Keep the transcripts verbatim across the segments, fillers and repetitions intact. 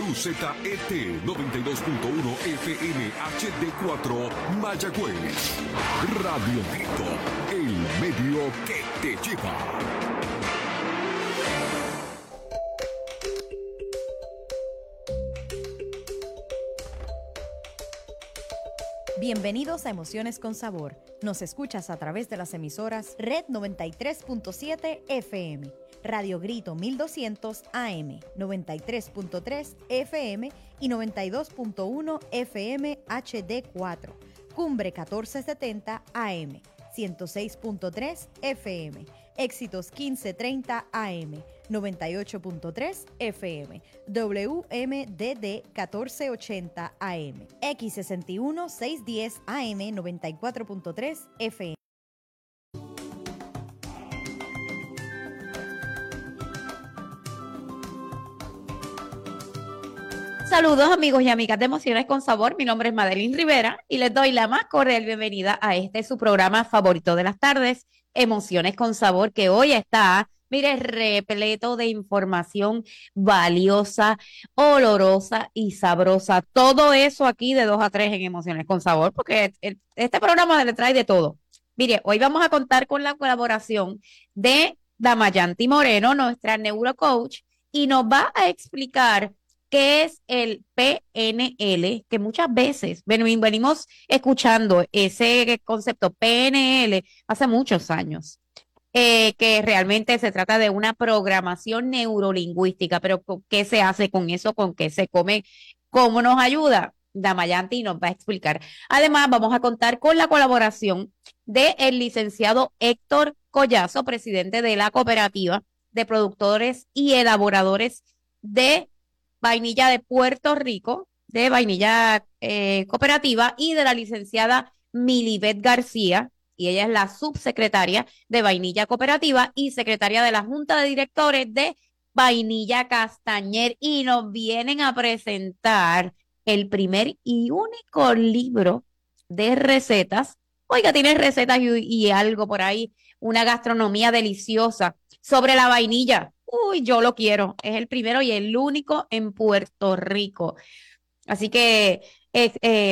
W Z E T noventa y dos punto uno F M H D cuatro Mayagüez. Radio Grito, el medio que te lleva. Bienvenidos a Emociones con Sabor. Nos escuchas a través de las emisoras Red noventa y tres punto siete F M, Radio Grito mil doscientos A M, noventa y tres punto tres F M y noventa y dos punto uno F M H D cuatro, Cumbre catorce setenta A M, ciento seis punto tres F M, Éxitos quince treinta A M, noventa y ocho punto tres F M, W M D D catorce ochenta A M, X sesenta y uno seiscientos diez A M, noventa y cuatro punto tres F M. Saludos amigos y amigas de Emociones con Sabor, mi nombre es Madeline Rivera y les doy la más cordial bienvenida a este su programa favorito de las tardes, Emociones con Sabor, que hoy está, mire, repleto de información valiosa, olorosa y sabrosa. Todo eso aquí de dos a tres en Emociones con Sabor, porque el, este programa le trae de todo. Mire, hoy vamos a contar con la colaboración de Damayanti Moreno, nuestra neurocoach, y nos va a explicar qué es el P N L, que muchas veces venimos escuchando ese concepto P N L hace muchos años, eh, que realmente se trata de una programación neurolingüística, pero ¿qué se hace con eso? ¿Con qué se come? ¿Cómo nos ayuda? Damayanti nos va a explicar. Además, vamos a contar con la colaboración del licenciado Héctor Collazo, presidente de la Cooperativa de Productores y Elaboradores de Vainilla de Puerto Rico, de Vainilla eh, Cooperativa, y de la licenciada Milibet García, y ella es la subsecretaria de Vainilla Cooperativa y secretaria de la Junta de Directores de Vainilla Castañer, y nos vienen a presentar el primer y único libro de recetas. Oiga, tiene recetas y, y algo por ahí, una gastronomía deliciosa sobre la vainilla. Uy, yo lo quiero. Es el primero y el único en Puerto Rico. Así que es eh,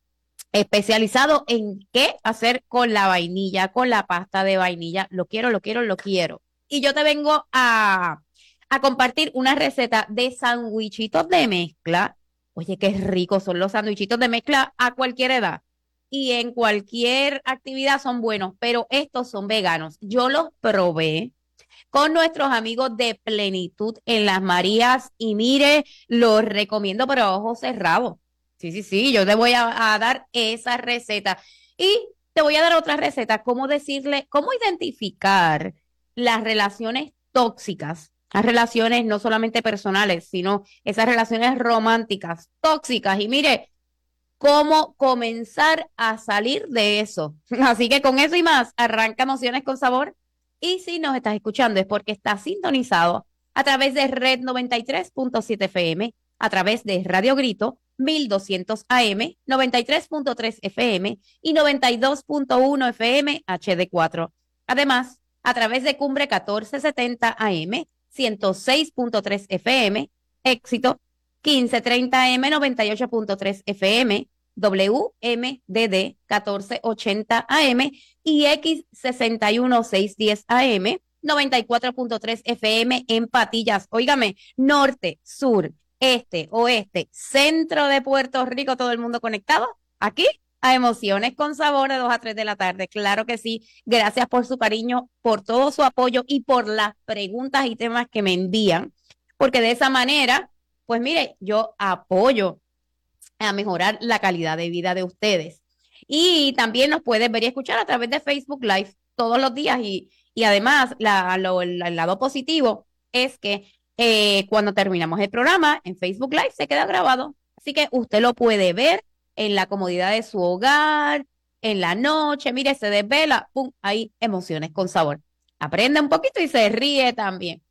especializado en qué hacer con la vainilla, con la pasta de vainilla. Lo quiero, lo quiero, lo quiero. Y yo te vengo a, a compartir una receta de sandwichitos de mezcla. Oye, qué ricos son los sandwichitos de mezcla a cualquier edad. Y en cualquier actividad son buenos, pero estos son veganos. Yo los probé con nuestros amigos de Plenitud en Las Marías y mire, los recomiendo pero a ojos cerrados. Sí, sí, sí, yo te voy a, a dar esa receta y te voy a dar otra receta, cómo decirle, cómo identificar las relaciones tóxicas, las relaciones no solamente personales, sino esas relaciones románticas tóxicas y mire, cómo comenzar a salir de eso. Así que con eso y más, arranca Emociones con Sabor. Y si nos estás escuchando es porque estás sintonizado a través de Red noventa y tres punto siete F M, a través de Radio Grito mil doscientos A M, noventa y tres punto tres F M y noventa y dos punto uno F M H D cuatro. Además, a través de Cumbre catorce setenta A M, ciento seis punto tres F M, Éxito quince treinta A M, noventa y ocho punto tres F M, W M D D catorce ochenta A M y X sesenta y uno seiscientos diez A M, noventa y cuatro punto tres F M en Patillas. Óigame, norte, sur, este, oeste, centro de Puerto Rico, todo el mundo conectado aquí a Emociones con Sabor de dos a tres de la tarde. Claro que sí. Gracias por su cariño, por todo su apoyo y por las preguntas y temas que me envían, porque de esa manera, pues mire, yo apoyo a mejorar la calidad de vida de ustedes. Y también nos puedes ver y escuchar a través de Facebook Live todos los días y, y además la, lo, el, el lado positivo es que eh, cuando terminamos el programa en Facebook Live se queda grabado, así que usted lo puede ver en la comodidad de su hogar, en la noche, mire, se desvela, pum, ahí Emociones con Sabor. Aprende un poquito y se ríe también.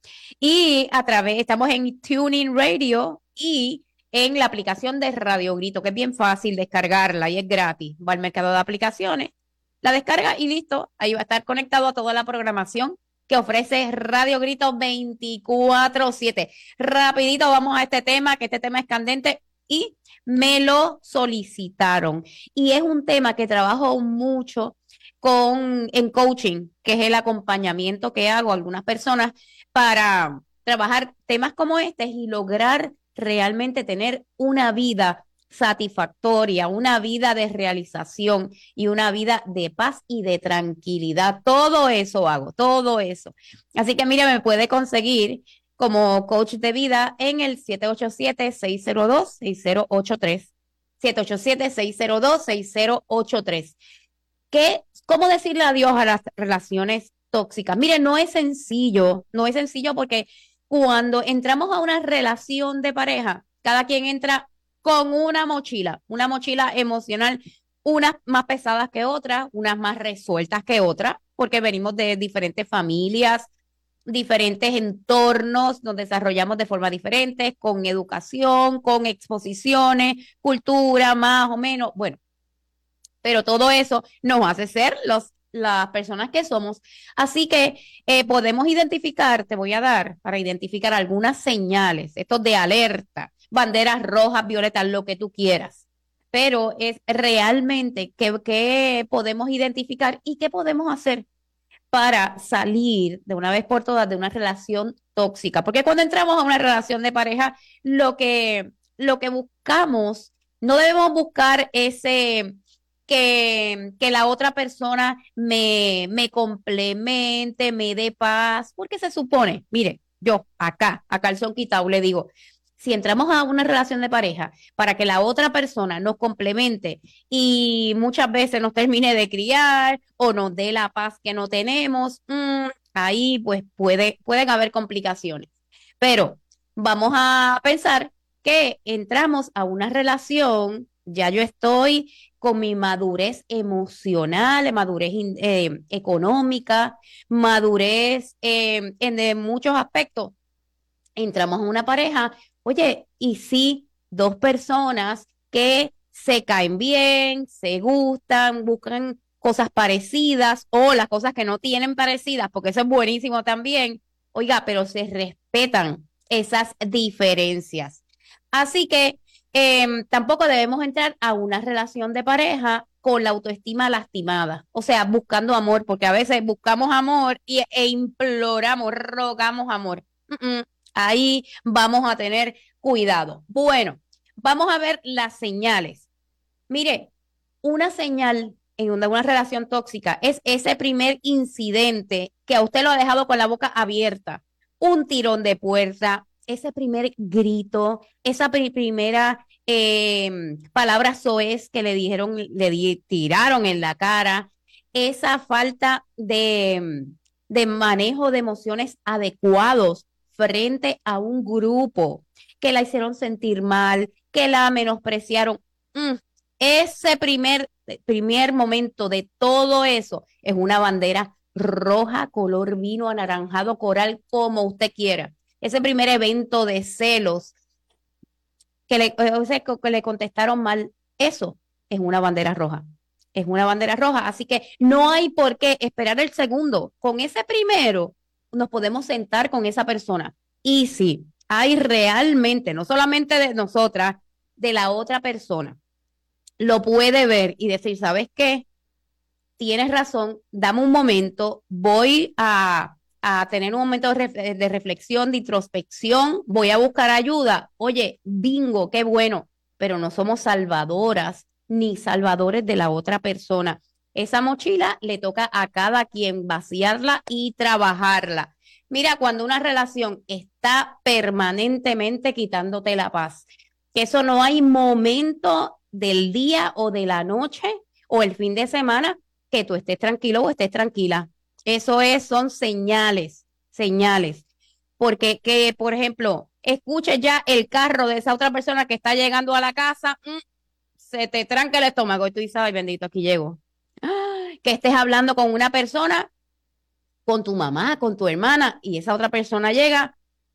Y a través, estamos en TuneIn Radio y en la aplicación de Radio Grito, que es bien fácil descargarla y es gratis. Va al mercado de aplicaciones, la descarga y listo. Ahí va a estar conectado a toda la programación que ofrece Radio Grito veinticuatro siete. Rapidito vamos a este tema, que este tema es candente y me lo solicitaron. Y es un tema que trabajo mucho con, en coaching, que es el acompañamiento que hago a algunas personas para trabajar temas como este y lograr realmente tener una vida satisfactoria, una vida de realización y una vida de paz y de tranquilidad. Todo eso hago, todo eso. Así que mira, me puede conseguir como coach de vida en el siete ocho siete, seis cero dos, seis cero ocho tres. siete ocho siete, seis cero dos, seis cero ocho tres. ¿Qué, ¿Cómo decirle adiós a las relaciones tóxicas? Mire, no es sencillo, no es sencillo porque cuando entramos a una relación de pareja, cada quien entra con una mochila, una mochila emocional, unas más pesadas que otras, unas más resueltas que otras, porque venimos de diferentes familias, diferentes entornos, nos desarrollamos de forma diferente, con educación, con exposiciones, cultura, más o menos, bueno, pero todo eso nos hace ser los, las personas que somos. Así que eh, podemos identificar, te voy a dar para identificar algunas señales, estos de alerta, banderas rojas, violetas, lo que tú quieras, pero es realmente qué, qué podemos identificar y qué podemos hacer para salir de una vez por todas de una relación tóxica, porque cuando entramos a una relación de pareja, lo que, lo que buscamos, no debemos buscar ese que, que la otra persona me, me complemente, me dé paz, porque se supone, mire, yo acá, a calzón quitado, le digo, si entramos a una relación de pareja para que la otra persona nos complemente y muchas veces nos termine de criar o nos dé la paz que no tenemos, mmm, ahí pues puede, pueden haber complicaciones. Pero vamos a pensar que entramos a una relación, ya yo estoy con mi madurez emocional, madurez eh, económica, madurez eh, en, en muchos aspectos. Entramos a una pareja. Oye, y si dos personas que se caen bien, se gustan, buscan cosas parecidas o las cosas que no tienen parecidas, porque eso es buenísimo también, oiga, pero se respetan esas diferencias. Así que eh, tampoco debemos entrar a una relación de pareja con la autoestima lastimada, o sea, buscando amor, porque a veces buscamos amor y, e imploramos, rogamos amor. Mm-mm. Ahí vamos a tener cuidado. Bueno, vamos a ver las señales. Mire, una señal en una, una relación tóxica es ese primer incidente que a usted lo ha dejado con la boca abierta, un tirón de puerta, ese primer grito, esa pri primera eh, palabra soez que le dijeron, le di tiraron en la cara, esa falta de, de manejo de emociones adecuados frente a un grupo, que la hicieron sentir mal, que la menospreciaron. Mm, ese primer, primer momento de todo eso es una bandera roja, color vino, anaranjado, coral, como usted quiera. Ese primer evento de celos que le, o sea, que le contestaron mal, eso es una bandera roja. Es una bandera roja. Así que no hay por qué esperar el segundo. Con ese primero nos podemos sentar con esa persona. Y si hay realmente, no solamente de nosotras, de la otra persona, lo puede ver y decir, ¿sabes qué? Tienes razón, dame un momento, voy a, a tener un momento de, ref de reflexión, de introspección, voy a buscar ayuda. Oye, bingo, qué bueno, pero no somos salvadoras ni salvadores de la otra persona. Esa mochila le toca a cada quien vaciarla y trabajarla. Mira, cuando una relación está permanentemente quitándote la paz, que eso no hay momento del día o de la noche o el fin de semana que tú estés tranquilo o estés tranquila. Eso es, son señales, señales. Porque que, por ejemplo, escuches ya el carro de esa otra persona que está llegando a la casa, mmm, se te tranca el estómago y tú dices, ay, bendito, aquí llego. Que estés hablando con una persona, con tu mamá, con tu hermana, y esa otra persona llega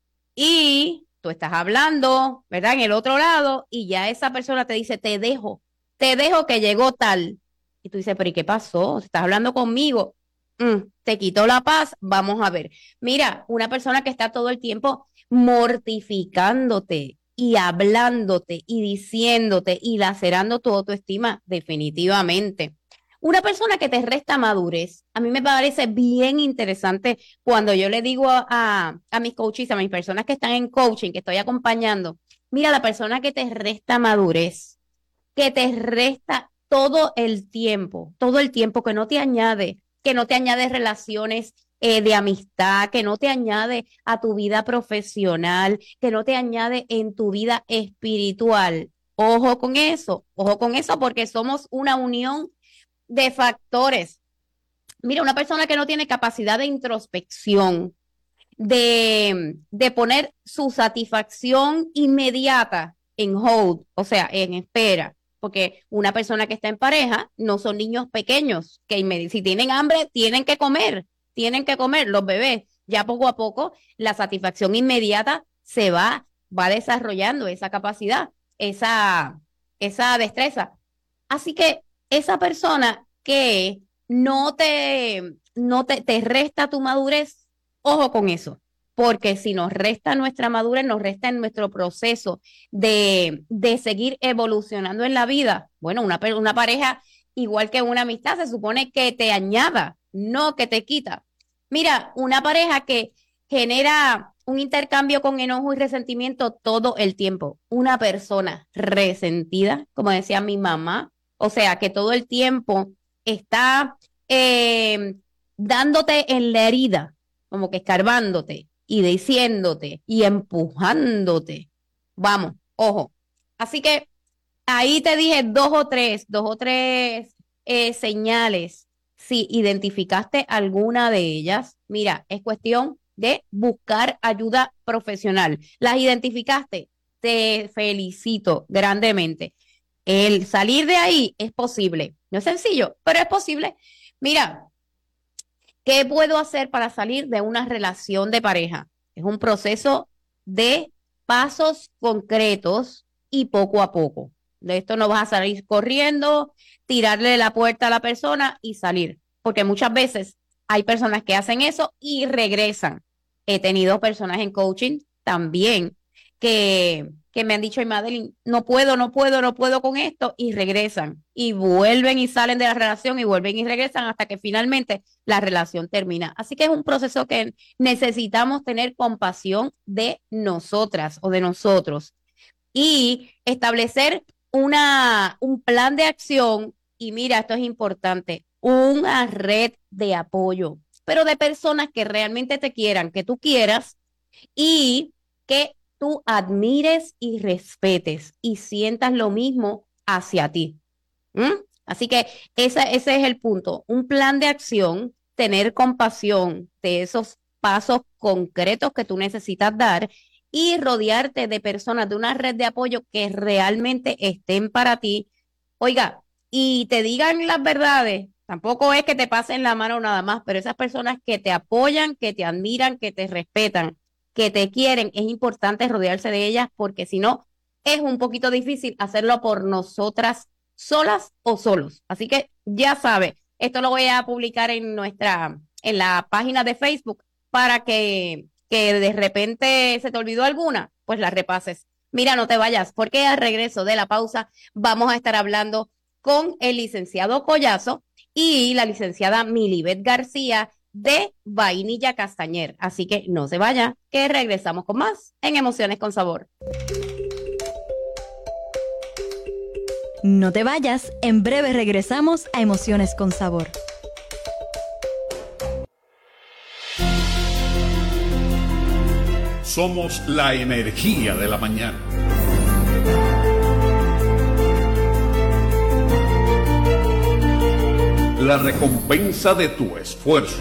y tú estás hablando, ¿verdad? En el otro lado, y ya esa persona te dice, te dejo, te dejo que llegó tal. Y tú dices, pero ¿y qué pasó? ¿Estás hablando conmigo? mm, te quitó la paz, vamos a ver. Mira, una persona que está todo el tiempo mortificándote y hablándote y diciéndote y lacerando tu autoestima, definitivamente. Una persona que te resta madurez, a mí me parece bien interesante cuando yo le digo a, a, a mis coaches, a mis personas que están en coaching, que estoy acompañando, mira, la persona que te resta madurez, que te resta todo el tiempo, todo el tiempo, que no te añade, que no te añade relaciones eh, de amistad, que no te añade a tu vida profesional, que no te añade en tu vida espiritual. Ojo con eso, ojo con eso, porque somos una unión de factores. Mira, una persona que no tiene capacidad de introspección, de, de poner su satisfacción inmediata en hold, o sea, en espera, porque una persona que está en pareja no son niños pequeños, que si tienen hambre tienen que comer, tienen que comer los bebés. Ya poco a poco la satisfacción inmediata se va, va desarrollando esa capacidad, esa, esa destreza. Así que esa persona que no te, no te, te resta tu madurez, ojo con eso, porque si nos resta nuestra madurez, nos resta en nuestro proceso de, de seguir evolucionando en la vida. Bueno, una, una pareja, igual que una amistad, se supone que te añada, no que te quita. Mira, una pareja que genera un intercambio con enojo y resentimiento todo el tiempo. Una persona resentida, como decía mi mamá, o sea, que todo el tiempo está eh, dándote en la herida, como que escarbándote y diciéndote y empujándote. Vamos, ojo. Así que ahí te dije dos o tres, dos o tres eh, señales. Si identificaste alguna de ellas, mira, es cuestión de buscar ayuda profesional. ¿Las identificaste? Te felicito grandemente. El salir de ahí es posible. No es sencillo, pero es posible. Mira, ¿qué puedo hacer para salir de una relación de pareja? Es un proceso de pasos concretos y poco a poco. De esto no vas a salir corriendo, tirarle la puerta a la persona y salir. Porque muchas veces hay personas que hacen eso y regresan. He tenido personas en coaching también que... que me han dicho, ay, Madeline, no puedo, no puedo, no puedo con esto, y regresan, y vuelven y salen de la relación, y vuelven y regresan hasta que finalmente la relación termina. Así que es un proceso que necesitamos tener compasión de nosotras o de nosotros, y establecer una, un plan de acción, y mira, esto es importante, una red de apoyo, pero de personas que realmente te quieran, que tú quieras, y que tú admires y respetes y sientas lo mismo hacia ti. ¿Mm? Así que esa, ese es el punto. Un plan de acción, tener compasión de esos pasos concretos que tú necesitas dar y rodearte de personas, de una red de apoyo que realmente estén para ti. Oiga, y te digan las verdades. Tampoco es que te pasen la mano nada más, pero esas personas que te apoyan, que te admiran, que te respetan, que te quieren, es importante rodearse de ellas porque si no, es un poquito difícil hacerlo por nosotras solas o solos. Así que ya sabes, esto lo voy a publicar en nuestra, en la página de Facebook para que, que de repente se te olvidó alguna, pues la repases. Mira, no te vayas porque al regreso de la pausa vamos a estar hablando con el licenciado Collazo y la licenciada Milibet García de Vainilla Castañer. Así que no se vaya, que regresamos con más en Emociones con Sabor. No te vayas, en breve regresamos a Emociones con Sabor. Somos la energía de la mañana. La recompensa de tu esfuerzo.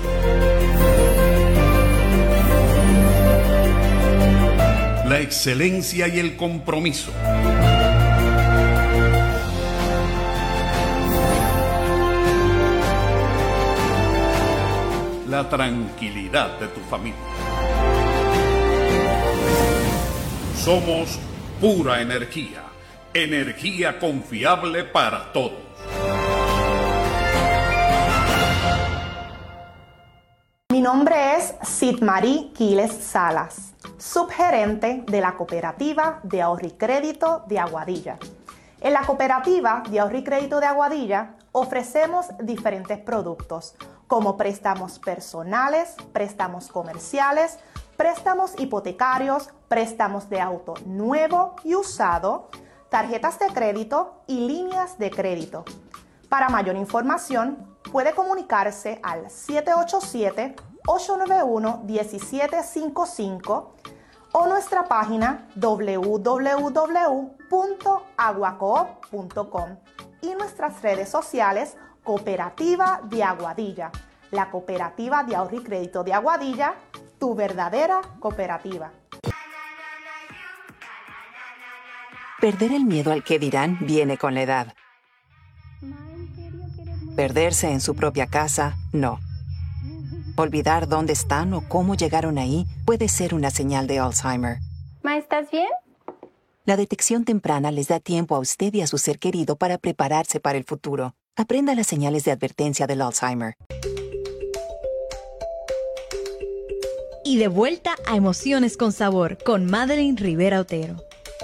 La excelencia y el compromiso. La tranquilidad de tu familia. Somos pura energía, energía confiable para todos. nombre es Sidmarí Quiles Salas, subgerente de la Cooperativa de Ahorro y Crédito de Aguadilla. En la Cooperativa de Ahorro y Crédito de Aguadilla ofrecemos diferentes productos como préstamos personales, préstamos comerciales, préstamos hipotecarios, préstamos de auto nuevo y usado, tarjetas de crédito y líneas de crédito. Para mayor información, puede comunicarse al siete ocho siete, ocho nueve uno, uno siete cinco cinco o nuestra página w w w punto aguacoop punto com y nuestras redes sociales Cooperativa de Aguadilla, la Cooperativa de Ahorro y Crédito de Aguadilla, tu verdadera cooperativa. Perder el miedo al que dirán viene con la edad. Perderse en su propia casa, no. Olvidar dónde están o cómo llegaron ahí puede ser una señal de Alzheimer. Ma, ¿estás bien? La detección temprana les da tiempo a usted y a su ser querido para prepararse para el futuro. Aprenda las señales de advertencia del Alzheimer. Y de vuelta a Emociones con Sabor con Madeline Rivera Otero.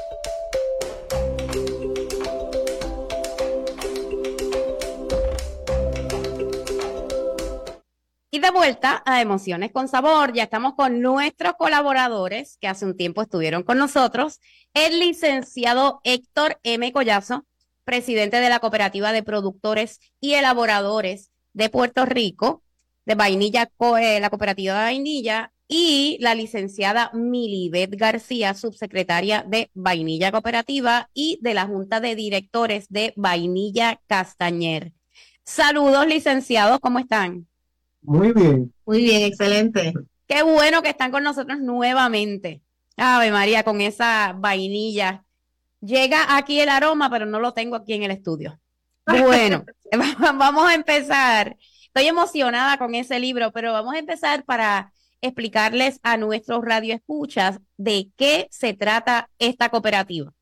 Y de vuelta a Emociones con Sabor, ya estamos con nuestros colaboradores que hace un tiempo estuvieron con nosotros, el licenciado Héctor M. Collazo, presidente de la Cooperativa de Productores y Elaboradores de Puerto Rico, de Vainilla, eh, la Cooperativa de Vainilla, y la licenciada Milibet García, subsecretaria de Vainilla Cooperativa y de la Junta de Directores de Vainilla Castañer. Saludos, licenciados, ¿cómo están? Muy bien. Muy bien, excelente. Qué bueno que están con nosotros nuevamente. Ave María, con esa vainilla. Llega aquí el aroma, pero no lo tengo aquí en el estudio. Bueno, vamos a empezar. Estoy emocionada con ese libro, pero vamos a empezar para explicarles a nuestros radioescuchas de qué se trata esta cooperativa.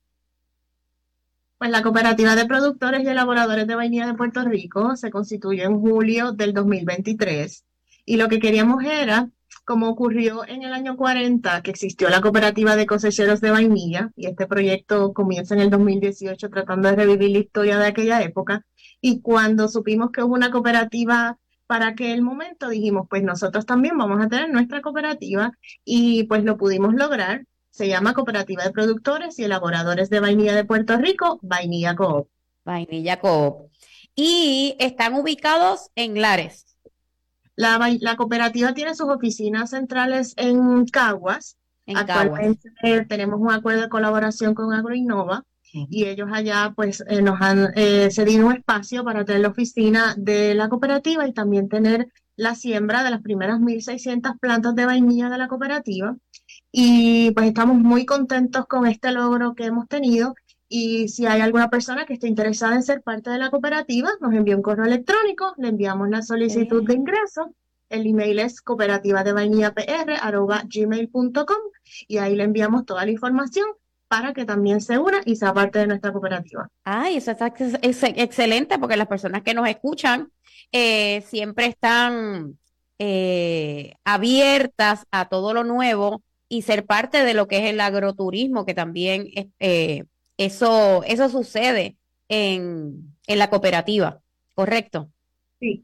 Pues la Cooperativa de Productores y Elaboradores de Vainilla de Puerto Rico se constituyó en julio del dos mil veintitrés y lo que queríamos era, como ocurrió en el año cuarenta, que existió la Cooperativa de Cosecheros de Vainilla, y este proyecto comienza en el dos mil dieciocho tratando de revivir la historia de aquella época, y cuando supimos que hubo una cooperativa para aquel momento, dijimos, pues nosotros también vamos a tener nuestra cooperativa, y pues lo pudimos lograr. Se llama Cooperativa de Productores y Elaboradores de Vainilla de Puerto Rico, Vainilla Coop. Vainilla Coop. Y están ubicados en Lares. La, la cooperativa tiene sus oficinas centrales en Caguas. En Actualmente Caguas. tenemos un acuerdo de colaboración con Agroinnova uh-huh. y ellos allá pues eh, nos han eh, cedido un espacio para tener la oficina de la cooperativa y también tener la siembra de las primeras mil seiscientas plantas de vainilla de la cooperativa. Y pues estamos muy contentos con este logro que hemos tenido y si hay alguna persona que esté interesada en ser parte de la cooperativa, nos envía un correo electrónico, le enviamos la solicitud de ingreso, el email es cooperativa de vainilla p r arroba gmail punto com y ahí le enviamos toda la información para que también se una y sea parte de nuestra cooperativa. Ay, eso está ex ex excelente porque las personas que nos escuchan eh, siempre están eh, abiertas a todo lo nuevo y ser parte de lo que es el agroturismo, que también eh, eso, eso sucede en, en la cooperativa, ¿correcto? Sí.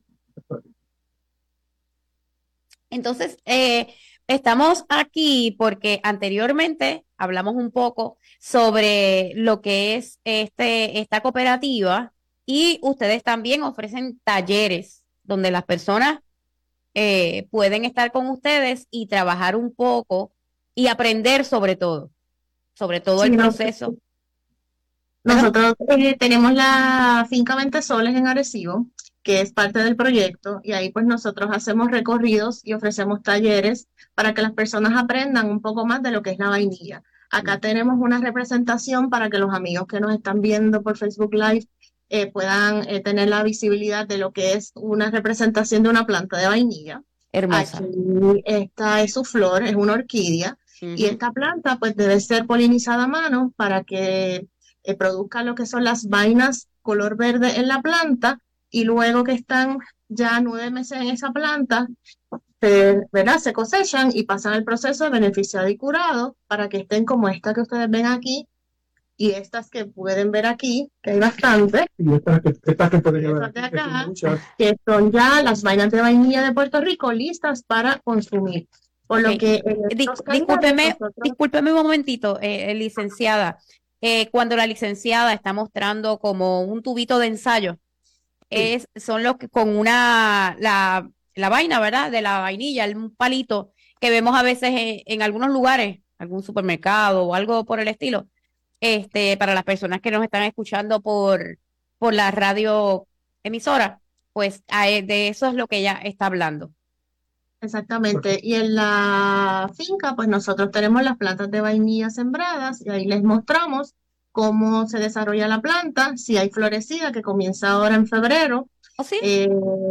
Entonces, eh, estamos aquí porque anteriormente hablamos un poco sobre lo que es este, esta cooperativa y ustedes también ofrecen talleres donde las personas eh, pueden estar con ustedes y trabajar un poco y aprender sobre todo, sobre todo sí, el proceso. Nosotros eh, tenemos la finca Ventesoles en Arecibo, que es parte del proyecto, y ahí pues nosotros hacemos recorridos y ofrecemos talleres para que las personas aprendan un poco más de lo que es la vainilla. Acá tenemos una representación para que los amigos que nos están viendo por Facebook Live eh, puedan eh, tener la visibilidad de lo que es una representación de una planta de vainilla. Hermosa. Aquí esta es su flor, es una orquídea. Uh-huh. Y esta planta pues debe ser polinizada a mano para que eh, produzca lo que son las vainas color verde en la planta y luego que están ya nueve meses en esa planta se, ¿verdad? Se cosechan y pasan el proceso de beneficiado y curado para que estén como esta que ustedes ven aquí y estas que pueden ver aquí, que hay bastantes. Y estas que, estas que pueden Estas ver de aquí, que son acá, muchas. que son ya las vainas de vainilla de Puerto Rico listas para consumir. Por Ok. lo que en Di- estos calendarios discúlpeme, nosotros- discúlpeme un momentito, eh, eh, licenciada. Eh, cuando la licenciada está mostrando como un tubito de ensayo, es, son los que con una, la, la vaina, ¿verdad? De la vainilla, el- un palito que vemos a veces en, en algunos lugares, algún supermercado o algo por el estilo. Este, para las personas que nos están escuchando por, por la radio emisora, pues a- de eso es lo que ella está hablando. Exactamente. Y en la finca, pues nosotros tenemos las plantas de vainilla sembradas y ahí les mostramos cómo se desarrolla la planta, si hay florecida, que comienza ahora en febrero. ¿O sí? Eh,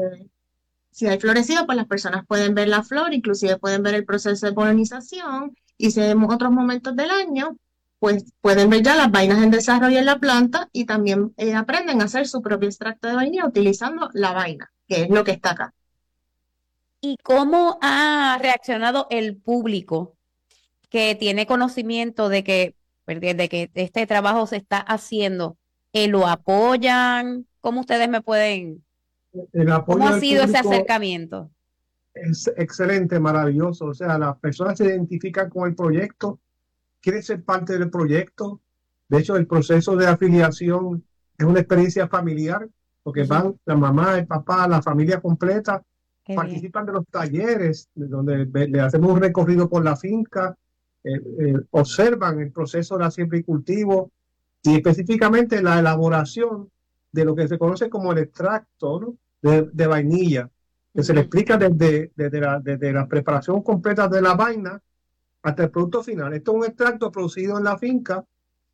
si hay florecida, pues las personas pueden ver la flor, inclusive pueden ver el proceso de polinización. Y si en otros momentos del año, pues pueden ver ya las vainas en desarrollo en la planta y también eh, aprenden a hacer su propio extracto de vainilla utilizando la vaina, que es lo que está acá. ¿Y cómo ha reaccionado el público que tiene conocimiento de que, de que este trabajo se está haciendo? Eh, ¿lo apoyan? ¿Cómo ustedes me pueden, El apoyo cómo ha del sido ese público acercamiento? es excelente, maravilloso. O sea, las personas se identifican con el proyecto, quieren ser parte del proyecto. De hecho, el proceso de afiliación es una experiencia familiar, porque Ujú. van la mamá, el papá, la familia completa, Qué bien. participan de los talleres, de donde ve- le hacemos un recorrido por la finca, eh, eh, observan el proceso de la siembra y cultivo, y específicamente la elaboración de lo que se conoce como el extracto, ¿no? de, de vainilla, que se le Ujú. explica desde, desde, la, desde la preparación completa de la vaina hasta el producto final. Esto es un extracto producido en la finca,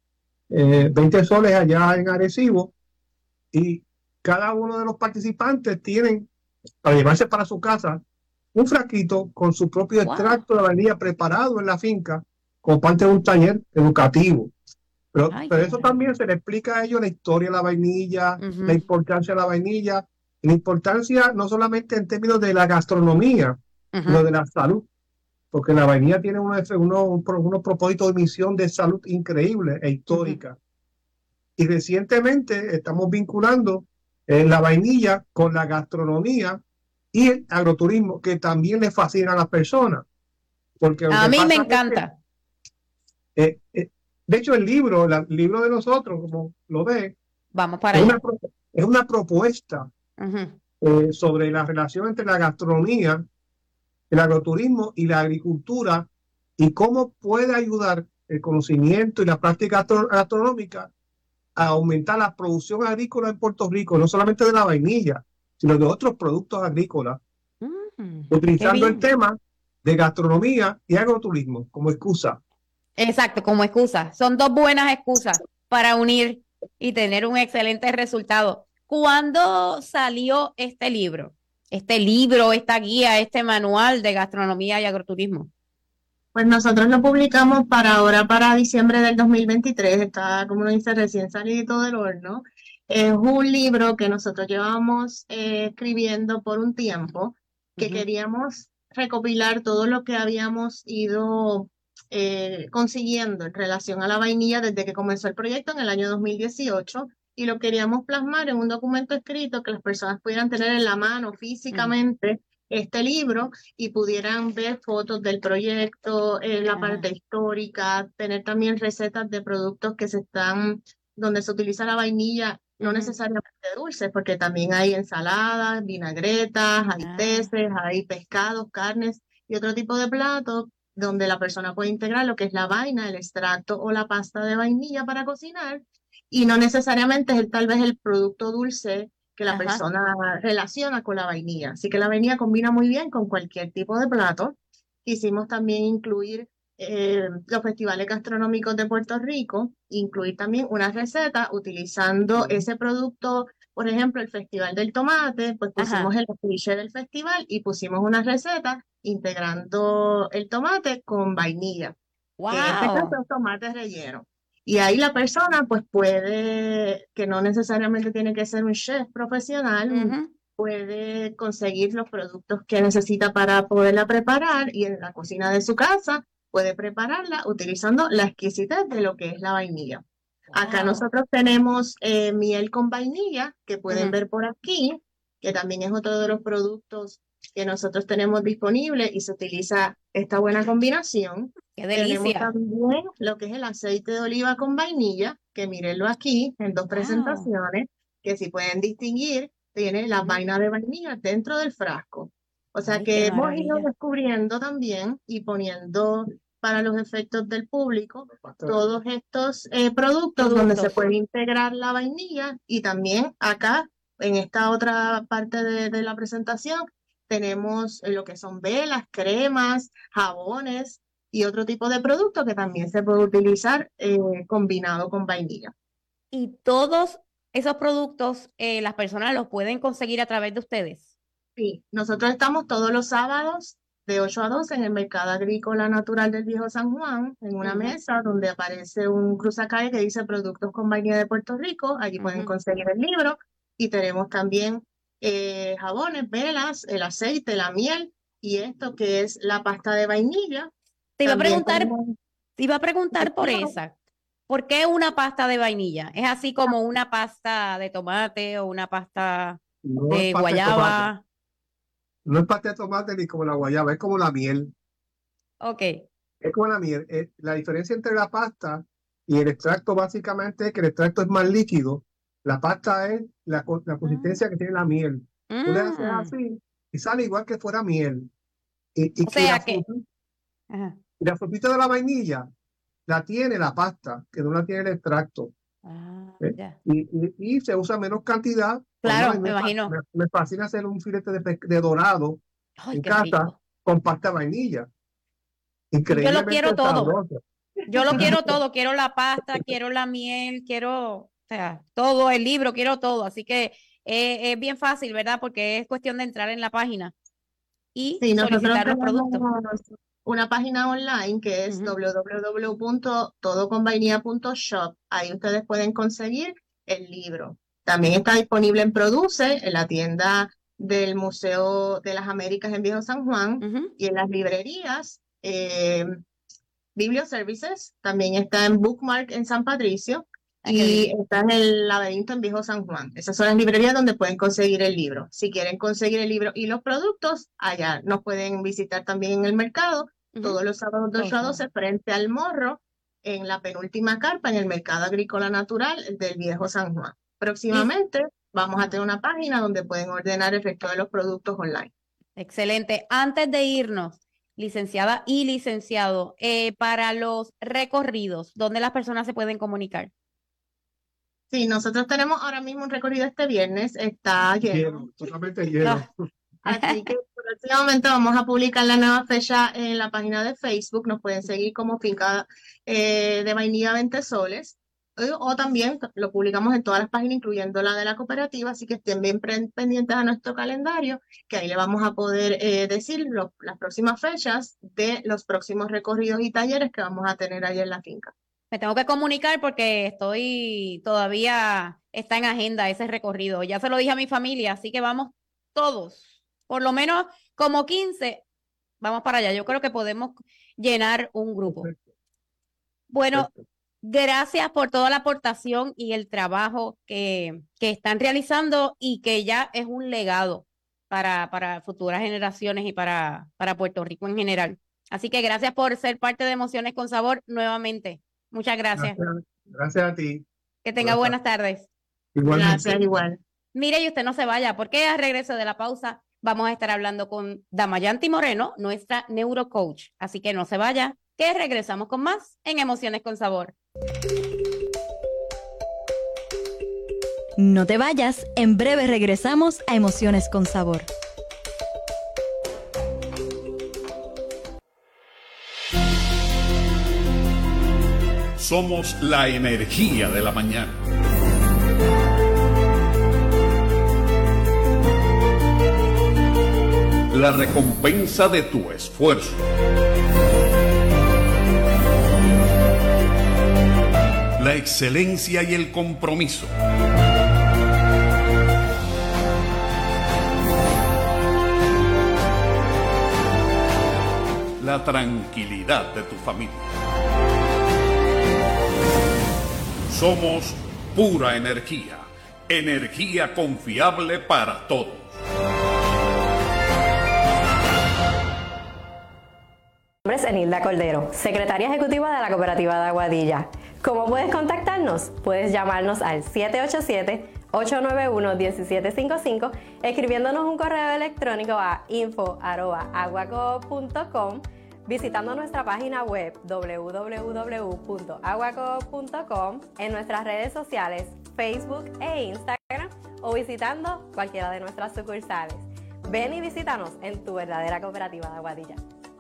eh, veinte soles allá en Arecibo, y cada uno de los participantes tienen, para llevarse para su casa, un frasquito con su propio Wow. extracto de vainilla preparado en la finca como parte de un taller educativo. Pero, Ay, pero qué eso maravilla. también se le explica a ellos la historia de la vainilla, Ujú. la importancia de la vainilla, y la importancia no solamente en términos de la gastronomía, Ujú. sino de la salud, porque la vainilla tiene unos, unos, unos propósitos de misión de salud increíbles e histórica. Y recientemente estamos vinculando eh, la vainilla con la gastronomía y el agroturismo, que también le fascina a las personas. Porque lo A que mí me pasa es que, encanta. eh, eh, de hecho, el libro, la- el libro de nosotros, como lo ve, Vamos para es allá. una, pro- es una propuesta Ujú. eh, sobre la relación entre la gastronomía, el agroturismo y la agricultura, y cómo puede ayudar el conocimiento y la práctica gastro- gastronómica a aumentar la producción agrícola en Puerto Rico, no solamente de la vainilla, sino de otros productos agrícolas, Mm, qué utilizando el bien. tema de gastronomía y agroturismo como excusa. Exacto, como excusa. Son dos buenas excusas para unir y tener un excelente resultado. ¿Cuándo salió este libro? Este libro, esta guía, este manual de gastronomía y agroturismo. Pues nosotros lo publicamos para ahora, para diciembre del dos mil veintitrés, está, como uno dice, recién salido del horno. Es un libro que nosotros llevamos eh, escribiendo por un tiempo, que Ujú. queríamos recopilar todo lo que habíamos ido eh, consiguiendo en relación a la vainilla desde que comenzó el proyecto en el año dos mil dieciocho, y lo queríamos plasmar en un documento escrito que las personas pudieran tener en la mano físicamente este libro y pudieran ver fotos del proyecto, eh, la Ah. parte histórica, tener también recetas de productos que se están, donde se utiliza la vainilla, no Ujú. necesariamente dulces, porque también hay ensaladas, vinagretas, hay Ah. peces, hay pescados, carnes y otro tipo de platos donde la persona puede integrar lo que es la vaina, el extracto o la pasta de vainilla para cocinar, y no necesariamente es el- tal vez el producto dulce que la Ajá. persona relaciona con la vainilla. Así que la vainilla combina muy bien con cualquier tipo de plato. Quisimos también incluir eh, los festivales gastronómicos de Puerto Rico, incluir también una receta utilizando ese producto. Por ejemplo, el Festival del Tomate, pues pusimos Ajá. el afiche del festival y pusimos una receta integrando el tomate con vainilla, que en este caso Wow. es tomate relleno. Y ahí la persona pues puede, que no necesariamente tiene que ser un chef profesional, un Ujú. puede conseguir los productos que necesita para poderla preparar y en la cocina de su casa puede prepararla utilizando la exquisitez de lo que es la vainilla. Wow. Acá nosotros tenemos eh, miel con vainilla, que pueden uh-huh. ver por aquí, que también es otro de los productos que nosotros tenemos disponible y se utiliza esta buena combinación. ¡Qué delicia! Tenemos también lo que es el aceite de oliva con vainilla, que mírenlo aquí en dos wow. presentaciones, que si pueden distinguir, tiene la uh-huh. vaina de vainilla dentro del frasco. O sea Ay, que hemos maravilla. ido descubriendo también y poniendo para los efectos del público todos estos eh, productos, productos donde se puede integrar la vainilla y también acá en esta otra parte de, de la presentación tenemos lo que son velas, cremas, jabones y otro tipo de productos que también se puede utilizar eh, combinado con vainilla. Y todos esos productos eh, las personas los pueden conseguir a través de ustedes. Sí, nosotros estamos todos los sábados de ocho a doce en el Mercado Agrícola Natural del Viejo San Juan, en una uh-huh. mesa donde aparece un cruzacalle que dice Productos con Vainilla de Puerto Rico. Allí uh-huh. pueden conseguir el libro y tenemos también eh, jabones, velas, el aceite, la miel y esto que es la pasta de vainilla. Te iba a preguntar, tenemos... te iba a preguntar por esa. ¿Por qué una pasta de vainilla? ¿Es así como una pasta de tomate o una pasta no de pasta guayaba? De no es pasta de tomate ni como la guayaba, es como la miel. Ok. Es como la miel. Eh, la diferencia entre la pasta y el extracto básicamente es que el extracto es más líquido. La pasta es la, la consistencia mm. que tiene la miel. Mm. Tú le haces así y sale igual que fuera miel. Y, y o sea la que... Frutita, y la frutita de la vainilla la tiene la pasta, que no la tiene el extracto. Ah, ¿eh? yeah. y, y, y se usa menos cantidad. Claro, me, me imagino. Me, me fascina hacer un filete de, de dorado Ay, en casa rico. Con pasta de vainilla. Yo lo quiero todo. Sabroso. Yo lo quiero todo. Quiero la pasta, quiero la miel, quiero, o sea, todo el libro, quiero todo. Así que eh, es bien fácil, ¿verdad? Porque es cuestión de entrar en la página y sí, solicitar los productos. Una página online que es uh-huh. doble u doble u doble u punto todo con vainilla punto shop. Ahí ustedes pueden conseguir el libro. También está disponible en Produce, en la tienda del Museo de las Américas en Viejo San Juan uh-huh. y en las librerías. Eh, Biblioservices, también está en Bookmark en San Patricio y está en el Laberinto en Viejo San Juan. Esas son las librerías donde pueden conseguir el libro. Si quieren conseguir el libro y los productos, allá nos pueden visitar también en el mercado. Uh-huh. Todos los sábados de ocho a doce frente al Morro, en la penúltima carpa, en el Mercado Agrícola Natural del Viejo San Juan. Próximamente sí. vamos a tener una página donde pueden ordenar el resto de los productos online. Excelente. Antes de irnos, licenciada y licenciado, eh, para los recorridos, ¿dónde las personas se pueden comunicar? Sí, nosotros tenemos ahora mismo un recorrido este viernes, está lleno. Lleno, totalmente lleno. Así que próximamente vamos a publicar la nueva fecha en la página de Facebook. Nos pueden seguir como Finca eh, de Vainilla veinte Soles. O, o también lo publicamos en todas las páginas, incluyendo la de la cooperativa. Así que estén bien pendientes a nuestro calendario, que ahí le vamos a poder eh, decir lo, las próximas fechas de los próximos recorridos y talleres que vamos a tener ahí en la finca. Me tengo que comunicar porque estoy todavía, está en agenda ese recorrido. Ya se lo dije a mi familia, así que vamos todos. Por lo menos como quince, vamos para allá. Yo creo que podemos llenar un grupo. Bueno, gracias por toda la aportación y el trabajo que, que están realizando y que ya es un legado para, para futuras generaciones y para, para Puerto Rico en general. Así que gracias por ser parte de Emociones con Sabor nuevamente. Muchas gracias. Gracias, gracias a ti. Que tenga buenas tardes. Igualmente. Gracias, igual. Mire, y usted no se vaya, porque al regreso de la pausa vamos a estar hablando con Damayanti Moreno, nuestra neurocoach. Así que no se vaya, que regresamos con más en Emociones con Sabor. No te vayas, en breve regresamos a Emociones con Sabor. Somos la energía de la mañana. La recompensa de tu esfuerzo. La excelencia y el compromiso. la tranquilidad de tu familia. Somos pura energía, energía confiable para todos. Mi nombre es Enilda Cordero, secretaria ejecutiva de la Cooperativa de Aguadilla. ¿Cómo puedes contactarnos? Puedes llamarnos al siete ocho siete, ocho nueve uno, uno siete cinco cinco, escribiéndonos un correo electrónico a info arroba aguaco punto com, visitando nuestra página web doble u doble u doble u punto aguaco punto com, en nuestras redes sociales Facebook e Instagram, o visitando cualquiera de nuestras sucursales. Ven y visítanos en tu verdadera cooperativa de Aguadilla.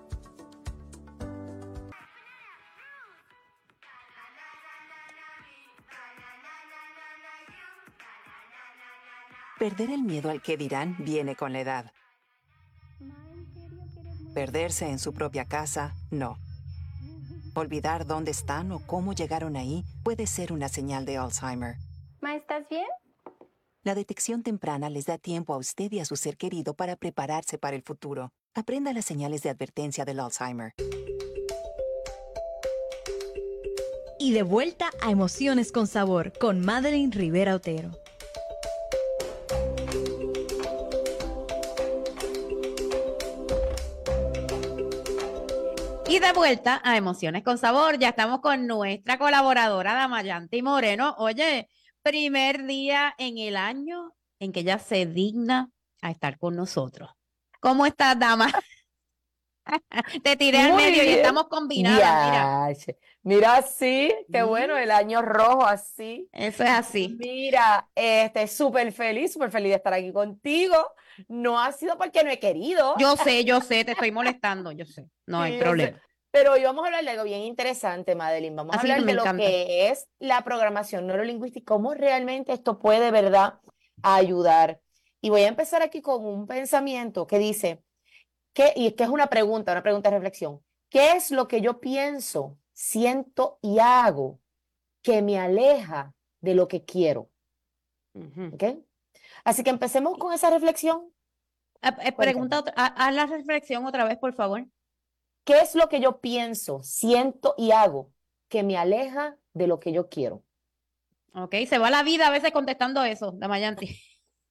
Perder el miedo al que dirán viene con la edad. Perderse en su propia casa, no. Olvidar dónde están o cómo llegaron ahí puede ser una señal de Alzheimer. Ma, ¿estás bien? La detección temprana les da tiempo a usted y a su ser querido para prepararse para el futuro. Aprenda las señales de advertencia del Alzheimer. Y de vuelta a Emociones con Sabor con Madeline Rivera Otero. Y de vuelta a Emociones con Sabor, ya estamos con nuestra colaboradora Damayanti Moreno. Oye, primer día en el año en que ella se digna a estar con nosotros. ¿Cómo estás, Dama? Te tiré al Muy medio bien. y estamos combinadas, mira. Ya, mira, sí, qué bueno, el año rojo así. Eso es así. Mira, este, súper feliz, súper feliz de estar aquí contigo. No ha sido porque no he querido. Yo sé, yo sé, te estoy molestando, yo sé. No hay Sí, yo problema. sé. Pero hoy vamos a hablar de algo bien interesante, Madeline. Vamos Así a hablar que me de lo encanta. que es la programación neurolingüística, cómo realmente esto puede, ¿verdad?, ayudar. Y voy a empezar aquí con un pensamiento que dice, que, y que es una pregunta, una pregunta de reflexión. ¿Qué es lo que yo pienso, siento y hago que me aleja de lo que quiero? Ujú. ¿Ok? Así que empecemos con esa reflexión. Eh, eh, pregunta, otra- ha- haz la reflexión otra vez, por favor. ¿Qué es lo que yo pienso, siento y hago que me aleja de lo que yo quiero? Ok, se va la vida a veces contestando eso, Damayanti.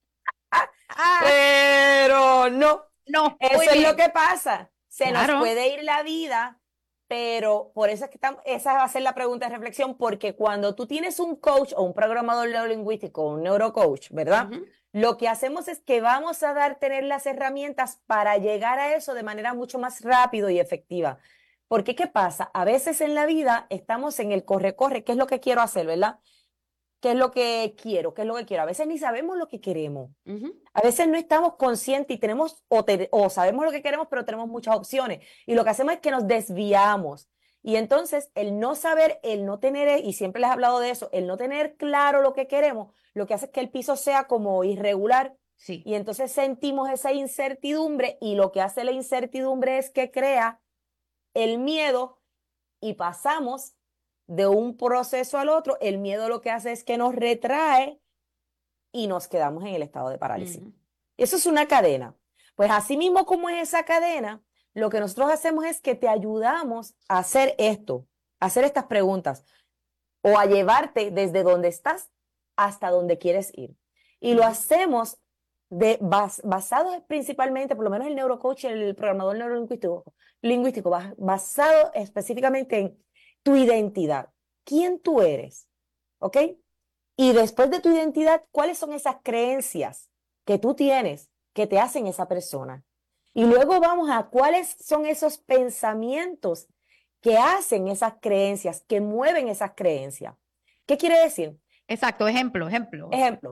Pero no, No, eso muy es bien. lo que pasa. Se Claro. nos puede ir la vida, pero por eso es que estamos, esa va a ser la pregunta de reflexión, porque cuando tú tienes un coach o un programador neurolingüístico o un neurocoach, ¿verdad? Ujú. Lo que hacemos es que vamos a dar, tener las herramientas para llegar a eso de manera mucho más rápido y efectiva. Porque, ¿qué pasa? A veces en la vida estamos en el corre-corre, ¿qué es lo que quiero hacer, verdad? ¿Qué es lo que quiero? ¿Qué es lo que quiero? A veces ni sabemos lo que queremos. Ujú. A veces no estamos conscientes y tenemos, o, te- o sabemos lo que queremos, pero tenemos muchas opciones. Y lo que hacemos es que nos desviamos. Y entonces el no saber, el no tener, y siempre les he hablado de eso, el no tener claro lo que queremos, lo que hace es que el piso sea como irregular. Sí. Y entonces sentimos esa incertidumbre, y lo que hace la incertidumbre es que crea el miedo, y pasamos de un proceso al otro. El miedo lo que hace es que nos retrae y nos quedamos en el estado de parálisis. Ujú. Eso es una cadena. Pues así mismo como es esa cadena, lo que nosotros hacemos es que te ayudamos a hacer esto, a hacer estas preguntas, o a llevarte desde donde estás hasta donde quieres ir. Y lo Ujú. hacemos de, bas, basado principalmente, por lo menos el neurocoach, el programador neurolingüístico, lingüístico, bas- basado específicamente en tu identidad. ¿Quién tú eres? ¿Ok? Y después de tu identidad, ¿cuáles son esas creencias que tú tienes que te hacen esa persona? Y luego vamos a cuáles son esos pensamientos que hacen esas creencias, que mueven esas creencias. ¿Qué quiere decir? Exacto, ejemplo, ejemplo. Ejemplo,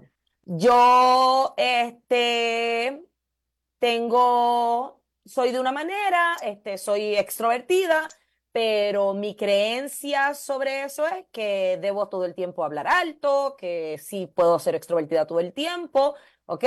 yo este, tengo, soy de una manera, este, soy extrovertida, pero mi creencia sobre eso es que debo todo el tiempo hablar alto, que sí puedo ser extrovertida todo el tiempo, ¿ok?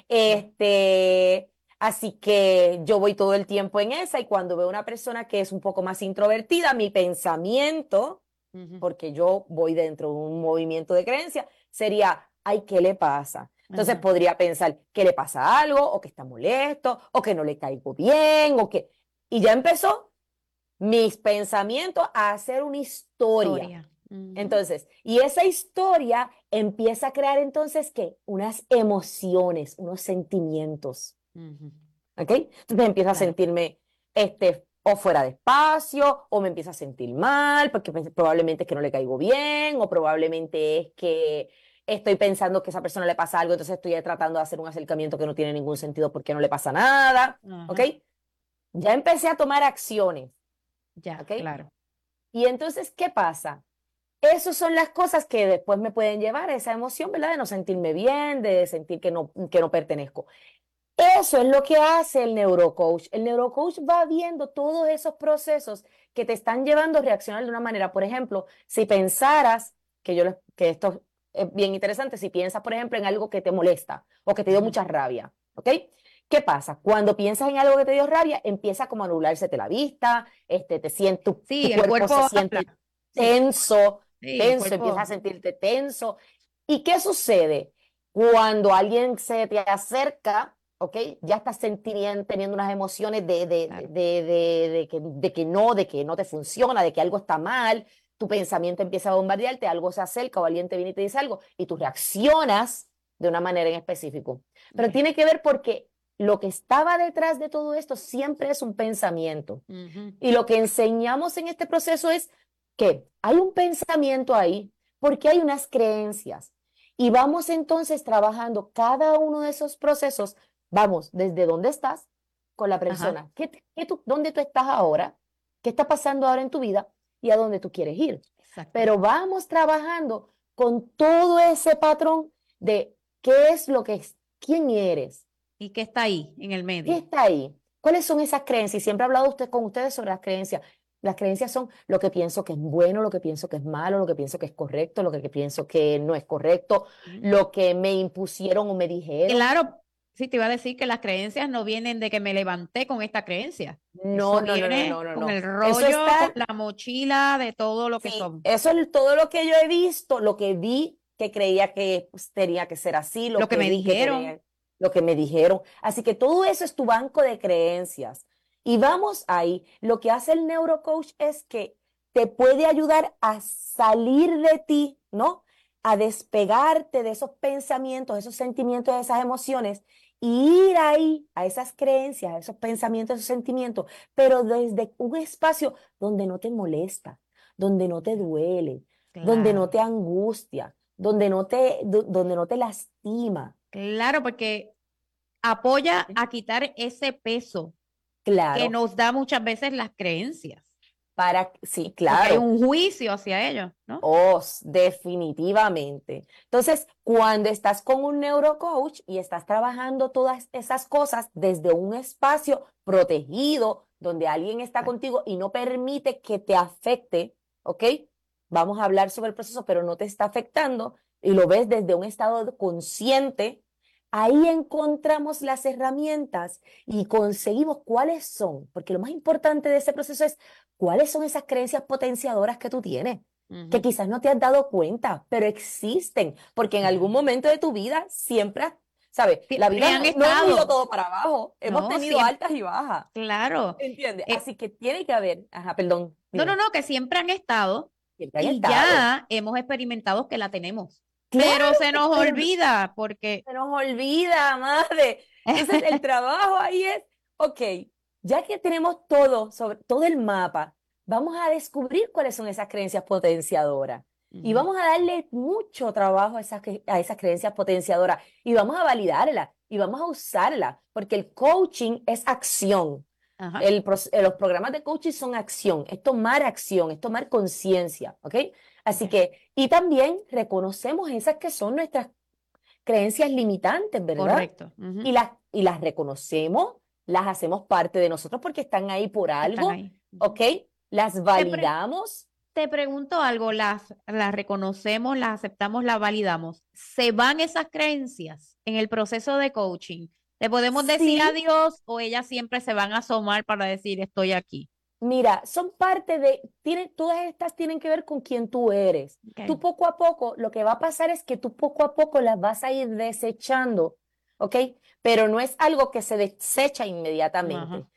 Este, así que yo voy todo el tiempo en esa, y cuando veo una persona que es un poco más introvertida, mi pensamiento, Ujú. porque yo voy dentro de un movimiento de creencia, sería, ay, ¿qué le pasa? Entonces Ajá. podría pensar que le pasa algo, o que está molesto, o que no le caigo bien, o que... Y ya empezó mis pensamientos a hacer una historia. Historia. Ujú. Entonces, y esa historia empieza a crear entonces, ¿qué? Unas emociones, unos sentimientos, Ujú. ¿ok? Entonces empiezo a Claro. sentirme, este, o fuera de espacio, o me empiezo a sentir mal, porque pues, probablemente es que no le caigo bien, o probablemente es que estoy pensando que a esa persona le pasa algo, entonces estoy tratando de hacer un acercamiento que no tiene ningún sentido porque no le pasa nada, Ajá. ¿ok? Ya empecé a tomar acciones, Ya, ¿ok? claro. Y entonces, ¿qué pasa? Esas son las cosas que después me pueden llevar a esa emoción, ¿verdad? De no sentirme bien, de sentir que no, que no pertenezco. Eso es lo que hace el neurocoach. El neurocoach va viendo todos esos procesos que te están llevando a reaccionar de una manera. Por ejemplo, si pensaras, que yo les- que esto es bien interesante, si piensas, por ejemplo, en algo que te molesta o que te dio Ujú. mucha rabia, ¿ok? ¿Qué pasa? Cuando piensas en algo que te dio rabia, empieza como a nublársete la vista, este, te sientes, tu, Sí, tu el cuerpo se cuerpo siente habla. Sí, tenso, sí, el tenso, empiezas a cuerpo. sentirte tenso. ¿Y qué sucede? Cuando alguien se te acerca, ¿ok? Ya estás sentiri- teniendo unas emociones de, de, Claro. de, de, de que, de que no, de que no te funciona, de que algo está mal, tu pensamiento empieza a bombardearte, algo se acerca o alguien te viene y te dice algo y tú reaccionas de una manera en específico. Pero Ok. tiene que ver porque lo que estaba detrás de todo esto siempre es un pensamiento. Ujú. Y lo que enseñamos en este proceso es que hay un pensamiento ahí porque hay unas creencias. Y vamos entonces trabajando cada uno de esos procesos, vamos, desde dónde estás con la Ajá. persona, ¿Qué, te- qué tú, dónde tú estás ahora, qué está pasando ahora en tu vida y a dónde tú quieres ir. Exacto. Pero vamos trabajando con todo ese patrón de qué es lo que es, quién eres, ¿Y qué está ahí en el ¿qué medio? está ahí? ¿Cuáles son esas creencias? Y siempre he hablado usted, con ustedes sobre las creencias. Las creencias son lo que pienso que es bueno, lo que pienso que es malo, lo que pienso que es correcto, lo que, que pienso que no es correcto, Ujú. lo que me impusieron o me dijeron. Claro, sí, te iba a decir que las creencias no vienen de que me levanté con esta creencia. No, Eso no, no, no, viene no, no, con no. el Eso rollo, con está, la mochila de todo lo que sí, somos. eso es todo lo que yo he visto, lo que vi que creía que pues, tenía que ser así, lo Lo que que me vi que dijeron. tenía, lo que me dijeron. Así que todo eso es tu banco de creencias. Y vamos ahí. Lo que hace el neurocoach es que te puede ayudar a salir de ti, ¿no? A despegarte de esos pensamientos, esos sentimientos, esas emociones, y ir ahí a esas creencias, a esos pensamientos, esos sentimientos, pero desde un espacio donde no te molesta, donde no te duele, donde no Claro, te angustia, donde no te, do- donde no te lastima. claro, porque apoya a quitar ese peso que Claro, nos da muchas veces las creencias, para, sí, porque hay claro. un juicio hacia ellos, ¿no? Oh, s- definitivamente. Entonces, cuando estás con un neurocoach y estás trabajando todas esas cosas desde un espacio protegido, donde alguien está Exacto. contigo y no permite que te afecte, ¿ok? Vamos a hablar sobre el proceso, pero no te está afectando y lo ves desde un estado consciente, ahí encontramos las herramientas y conseguimos cuáles son, porque lo más importante de ese proceso es cuáles son esas creencias potenciadoras que tú tienes que Ujú. quizás no te has dado cuenta, pero existen, porque en algún Claro. momento de tu vida siempre, has- ¿sabes? La Siempre vida han no, no hemos ido estado, todo para abajo, hemos no, tenido siempre, altas y bajas, claro. ¿entiendes? Eh, Así que tiene que haber, ajá, perdón, no, no, dime, no, que siempre han estado siempre han y estado. ya hemos experimentado que la tenemos, Claro, pero se nos pero olvida porque se nos olvida, madre. Entonces, el trabajo ahí es, ok, ya que tenemos todo, sobre todo el mapa, vamos a descubrir cuáles son esas creencias potenciadoras. Y Ujú. vamos a darle mucho trabajo a esas, cre- a esas creencias potenciadoras y vamos a validarlas y vamos a usarlas, porque el coaching es acción. Ajá. El, pros- eh, los programas de coaching son acción, es tomar acción, es tomar conciencia, ¿ok? Así Ok. que, y también reconocemos esas que son nuestras creencias limitantes, ¿verdad? Correcto. Ujú. Y las, y las reconocemos, las hacemos parte de nosotros porque están ahí por Están algo, ahí. Ujú. ¿ok? Las Te, pre- validamos. te pregunto algo, las, las reconocemos, las aceptamos, las validamos. ¿Se van esas creencias en el proceso de coaching? ¿Le podemos decir Sí, adiós o ellas siempre se van a asomar para decir estoy aquí? mira, son parte de, tienen, todas estas tienen que ver con quién tú eres. Ok. Tú poco a poco, lo que va a pasar es que tú poco a poco las vas a ir desechando, ¿ok? Pero no es algo que se desecha Ajá. inmediatamente.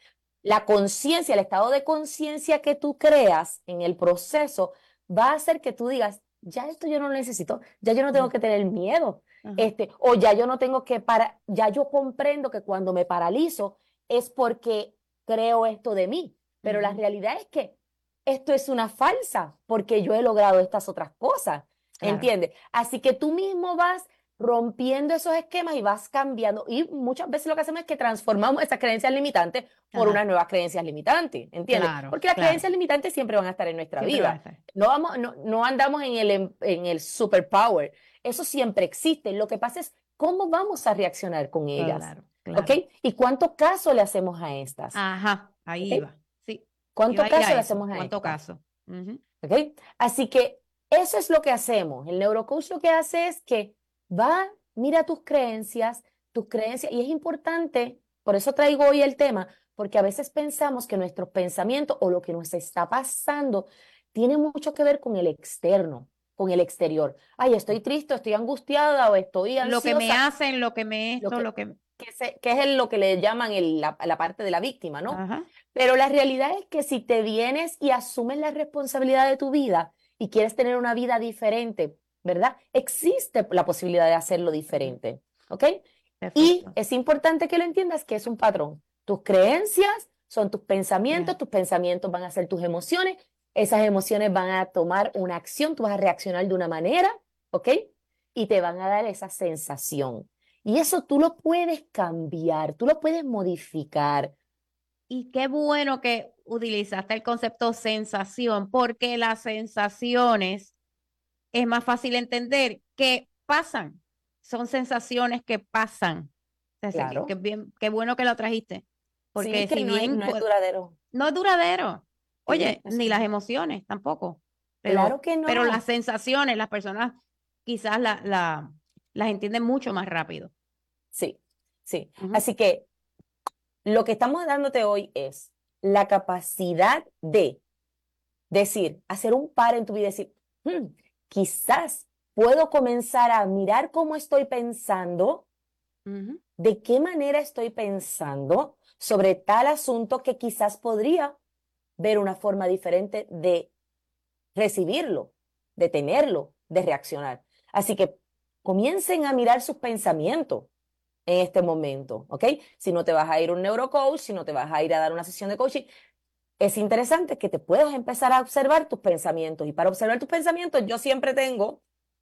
La conciencia, el estado de conciencia que tú creas en el proceso va a hacer que tú digas, ya esto yo no lo necesito, ya yo no tengo que tener miedo, uh-huh. este, o ya yo no tengo que para, ya yo comprendo que cuando me paralizo es porque creo esto de mí, pero uh-huh. la realidad es que esto es una falsa, porque yo he logrado estas otras cosas, claro. ¿entiendes? Así que tú mismo vas rompiendo esos esquemas y vas cambiando, y muchas veces lo que hacemos es que transformamos esas creencias limitantes por Ajá. unas nuevas creencias limitantes, ¿entiendes? Claro, porque las claro. creencias limitantes siempre van a estar en nuestra siempre vida, no, vamos, no, no andamos en el, en el superpower, eso siempre existe, lo que pasa es cómo vamos a reaccionar con ellas, claro, claro. ¿ok? Y cuánto caso le hacemos a estas. Ajá, ahí ¿okay? va, sí. ¿Cuánto caso le hacemos a ¿Cuánto estas? caso? Uh-huh. ¿Ok? Así que eso es lo que hacemos, el neurocoach lo que hace es que va, mira tus creencias, tus creencias, y es importante, por eso traigo hoy el tema, porque a veces pensamos que nuestros pensamientos o lo que nos está pasando tiene mucho que ver con el externo, con el exterior. Ay, estoy triste, estoy angustiada o estoy ansiosa. Lo que me hacen, lo que me esto, lo que... Lo que... Que, se, que es el, lo que le llaman el, la, la parte de la víctima, ¿no? Ajá. Pero la realidad es que si te vienes y asumes la responsabilidad de tu vida y quieres tener una vida diferente, ¿verdad? Existe la posibilidad de hacerlo diferente, ¿ok? Perfecto. Y es importante que lo entiendas que es un patrón. Tus creencias son tus pensamientos, yeah. tus pensamientos van a ser tus emociones, esas emociones van a tomar una acción, tú vas a reaccionar de una manera, ¿ok? Y te van a dar esa sensación. Y eso tú lo puedes cambiar, tú lo puedes modificar. Y qué bueno que utilizaste el concepto sensación, porque las sensaciones es más fácil entender que pasan, son sensaciones que pasan. Entonces, claro. que, que bien, qué bueno que lo trajiste, porque sí, que si no, bien es, no es duradero. No es duradero. Oye, sí, ni las emociones tampoco. Pero, claro que no. Pero las sensaciones, las personas quizás la, la, las entienden mucho más rápido. Sí, sí. Uh-huh. Así que lo que estamos dándote hoy es la capacidad de decir, hacer un par en tu vida y decir, hmm, quizás puedo comenzar a mirar cómo estoy pensando, uh-huh. de qué manera estoy pensando sobre tal asunto que quizás podría ver una forma diferente de recibirlo, de tenerlo, de reaccionar. Así que comiencen a mirar sus pensamientos en este momento, ¿ok? Si no te vas a ir a un neurocoach, si no te vas a ir a dar una sesión de coaching, es interesante que te puedas empezar a observar tus pensamientos. Y para observar tus pensamientos, yo siempre tengo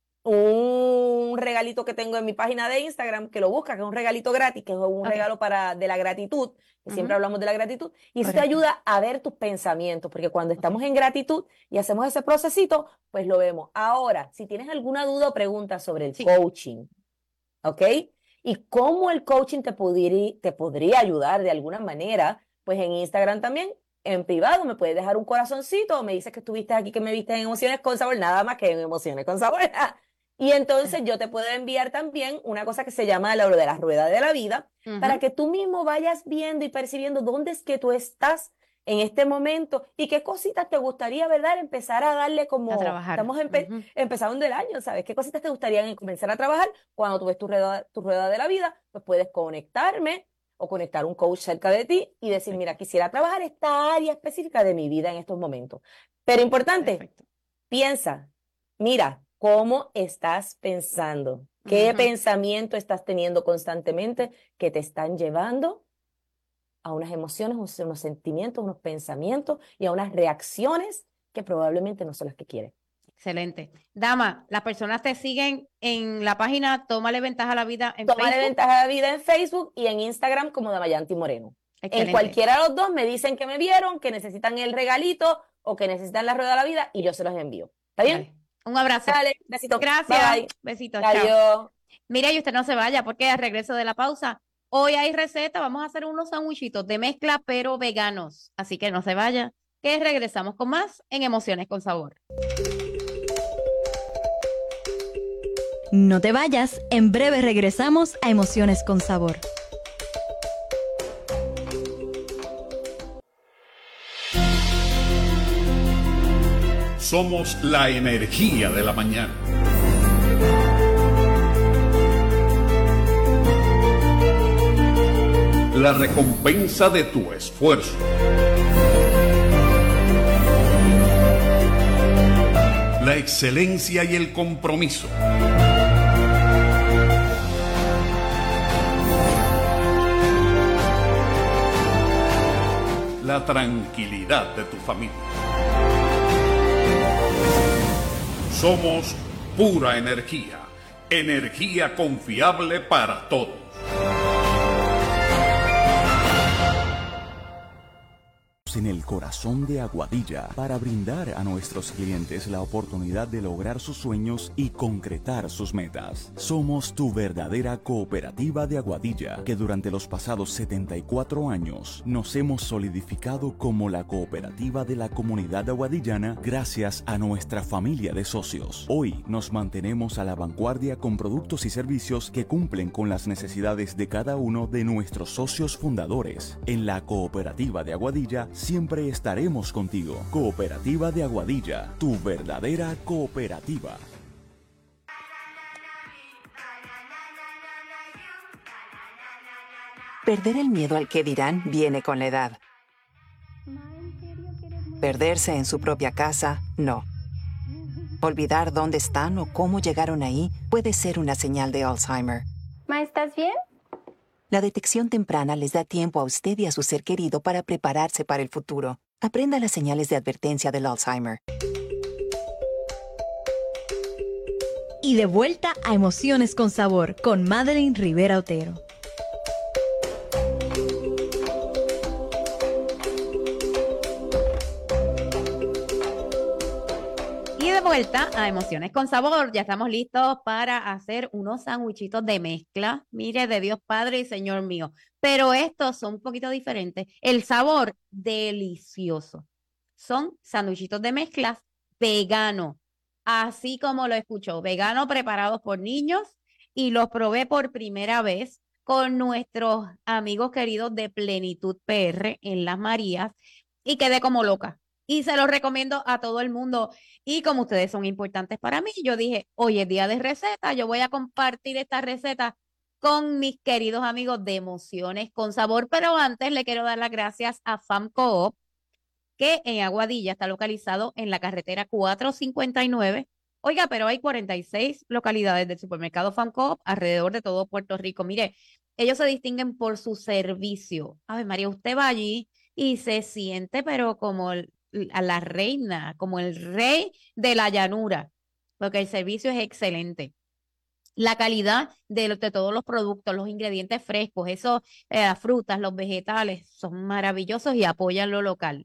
un regalito que tengo en mi página de Instagram, que lo busca, que es un regalito gratis, que es un okay. regalo para, de la gratitud, que uh-huh. siempre hablamos de la gratitud, y eso te ayuda a ver tus pensamientos, porque cuando estamos okay. en gratitud y hacemos ese procesito, pues lo vemos. Ahora, si tienes alguna duda o pregunta sobre el sí. coaching, ¿ok? Y cómo el coaching te podría, te podría ayudar de alguna manera, pues en Instagram también, en privado, me puedes dejar un corazoncito o me dices que estuviste aquí, que me viste en Emociones con Sabor, nada más que en Emociones con Sabor. Y entonces yo te puedo enviar también una cosa que se llama la de la rueda de la vida, uh-huh. para que tú mismo vayas viendo y percibiendo dónde es que tú estás en este momento y qué cositas te gustaría, ¿verdad? Empezar a darle como... A trabajar. Estamos empe uh-huh. empezando el año, ¿sabes? ¿Qué cositas te gustaría comenzar a trabajar? Cuando tú ves tu rueda, tu rueda de la vida, pues puedes conectarme o conectar un coach cerca de ti y decir, mira, quisiera trabajar esta área específica de mi vida en estos momentos. Pero importante, Perfecto. piensa, mira, ¿cómo estás pensando? ¿Qué uh-huh. pensamiento estás teniendo constantemente que te están llevando a unas emociones, unos sentimientos, unos pensamientos y a unas reacciones que probablemente no son las que quieres? Excelente. Dama, las personas te siguen en la página Tómale Ventaja a la Vida en Tómale Facebook. Ventaja a la Vida en Facebook y en Instagram como Damayanti Moreno. Excelente. En cualquiera de los dos me dicen que me vieron, que necesitan el regalito o que necesitan la rueda de la vida y yo se los envío. ¿Está bien? Vale. Un abrazo. Dale, besito. Gracias. Bye. Besitos. Adiós. Chao. Mira, y usted no se vaya porque al regreso de la pausa, hoy hay receta. Vamos a hacer unos sandwichitos de mezcla, pero veganos. Así que no se vaya, que regresamos con más en Emociones con Sabor. No te vayas, en breve regresamos a Emociones con Sabor. Somos la energía de la mañana. la recompensa de tu esfuerzo. La excelencia y el compromiso. La tranquilidad de tu familia. Somos pura energía, energía confiable para todos. En el corazón de Aguadilla para brindar a nuestros clientes la oportunidad de lograr sus sueños y concretar sus metas. Somos tu verdadera cooperativa de Aguadilla, que durante los pasados setenta y cuatro años nos hemos solidificado como la cooperativa de la comunidad aguadillana gracias a nuestra familia de socios. Hoy nos mantenemos a la vanguardia con productos y servicios que cumplen con las necesidades de cada uno de nuestros socios fundadores. En la cooperativa de Aguadilla siempre estaremos contigo. Cooperativa de Aguadilla, tu verdadera cooperativa. Perder el miedo al que dirán viene con la edad. Perderse en su propia casa, no. Olvidar dónde están o cómo llegaron ahí puede ser una señal de Alzheimer. Ma, ¿estás bien? La detección temprana les da tiempo a usted y a su ser querido para prepararse para el futuro. Aprenda las señales de advertencia del Alzheimer. Y de vuelta a Emociones con Sabor con Madeline Rivera Otero. Vuelta a Emociones con Sabor. Ya estamos listos para hacer unos sandwichitos de mezcla. Mire, de Dios Padre y Señor mío. Pero estos son un poquito diferentes. El sabor, delicioso. Son sandwichitos de mezclas vegano. Así como lo escuchó. Vegano preparados por niños. Y los probé por primera vez con nuestros amigos queridos de Plenitud P R en Las Marías. Y quedé como loca. Y se los recomiendo a todo el mundo. Y como ustedes son importantes para mí, yo dije, hoy es día de receta, yo voy a compartir esta receta con mis queridos amigos de Emociones con Sabor. Pero antes le quiero dar las gracias a F A M Coop, que en Aguadilla está localizado en la carretera cuatrocientos cincuenta y nueve. Oiga, pero hay cuarenta y seis localidades del supermercado F A M Coop alrededor de todo Puerto Rico. Mire, ellos se distinguen por su servicio. A ver, María, usted va allí y se siente, pero como el a la reina, como el rey de la llanura, porque el servicio es excelente. La calidad de, los, de todos los productos, los ingredientes frescos, esos, eh, las frutas, los vegetales, son maravillosos y apoyan lo local.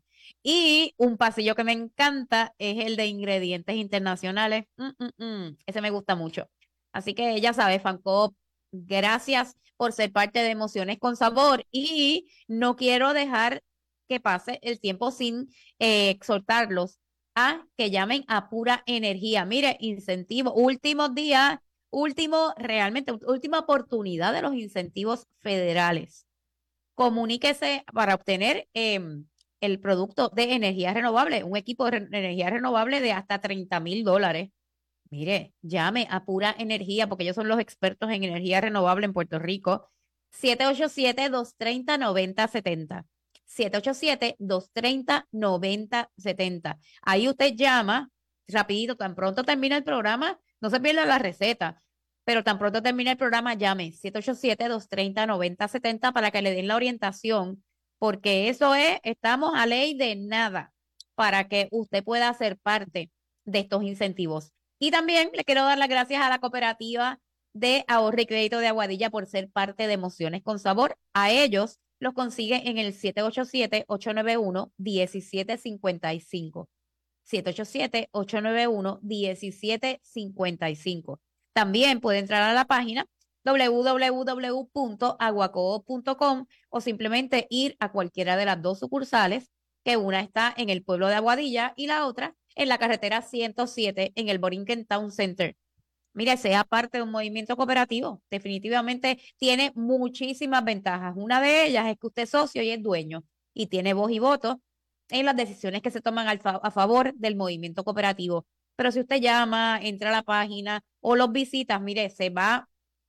Y un pasillo que me encanta es el de ingredientes internacionales. Mm, mm, mm, ese me gusta mucho. Así que ya sabes, F A M Coop, gracias por ser parte de Emociones con Sabor. Y no quiero dejar que pase el tiempo sin eh, exhortarlos a que llamen a Pura Energía. Mire, incentivo, últimos días, último, realmente, última oportunidad de los incentivos federales. Comuníquese para obtener eh, el producto de energía renovable, un equipo de re energía renovable de hasta treinta mil dólares. Mire, llame a Pura Energía, porque ellos son los expertos en energía renovable en Puerto Rico. siete ocho siete, dos tres cero, nueve cero siete cero. siete ocho siete, dos tres cero, nueve cero siete cero. Ahí usted llama rapidito, tan pronto termina el programa, no se pierda la receta, pero tan pronto termina el programa, llame siete ocho siete, dos tres cero, nueve cero siete cero para que le den la orientación, porque eso es, estamos a ley de nada, para que usted pueda ser parte de estos incentivos. Y también le quiero dar las gracias a la cooperativa de ahorro y crédito de Aguadilla por ser parte de Emociones con Sabor. A ellos los consigue en el siete ocho siete, ocho nueve uno, uno siete cinco cinco. siete ocho siete, ocho nueve uno, uno siete cinco cinco. También puede entrar a la página doble u doble u doble u punto aguacoop punto com o simplemente ir a cualquiera de las dos sucursales, que una está en el pueblo de Aguadilla y la otra en la carretera ciento siete en el Borinquen Town Center. Mire, sea parte de un movimiento cooperativo, definitivamente tiene muchísimas ventajas. Una de ellas es que usted es socio y es dueño y tiene voz y voto en las decisiones que se toman al fa a favor del movimiento cooperativo. Pero si usted llama, entra a la página o los visitas, mire, se va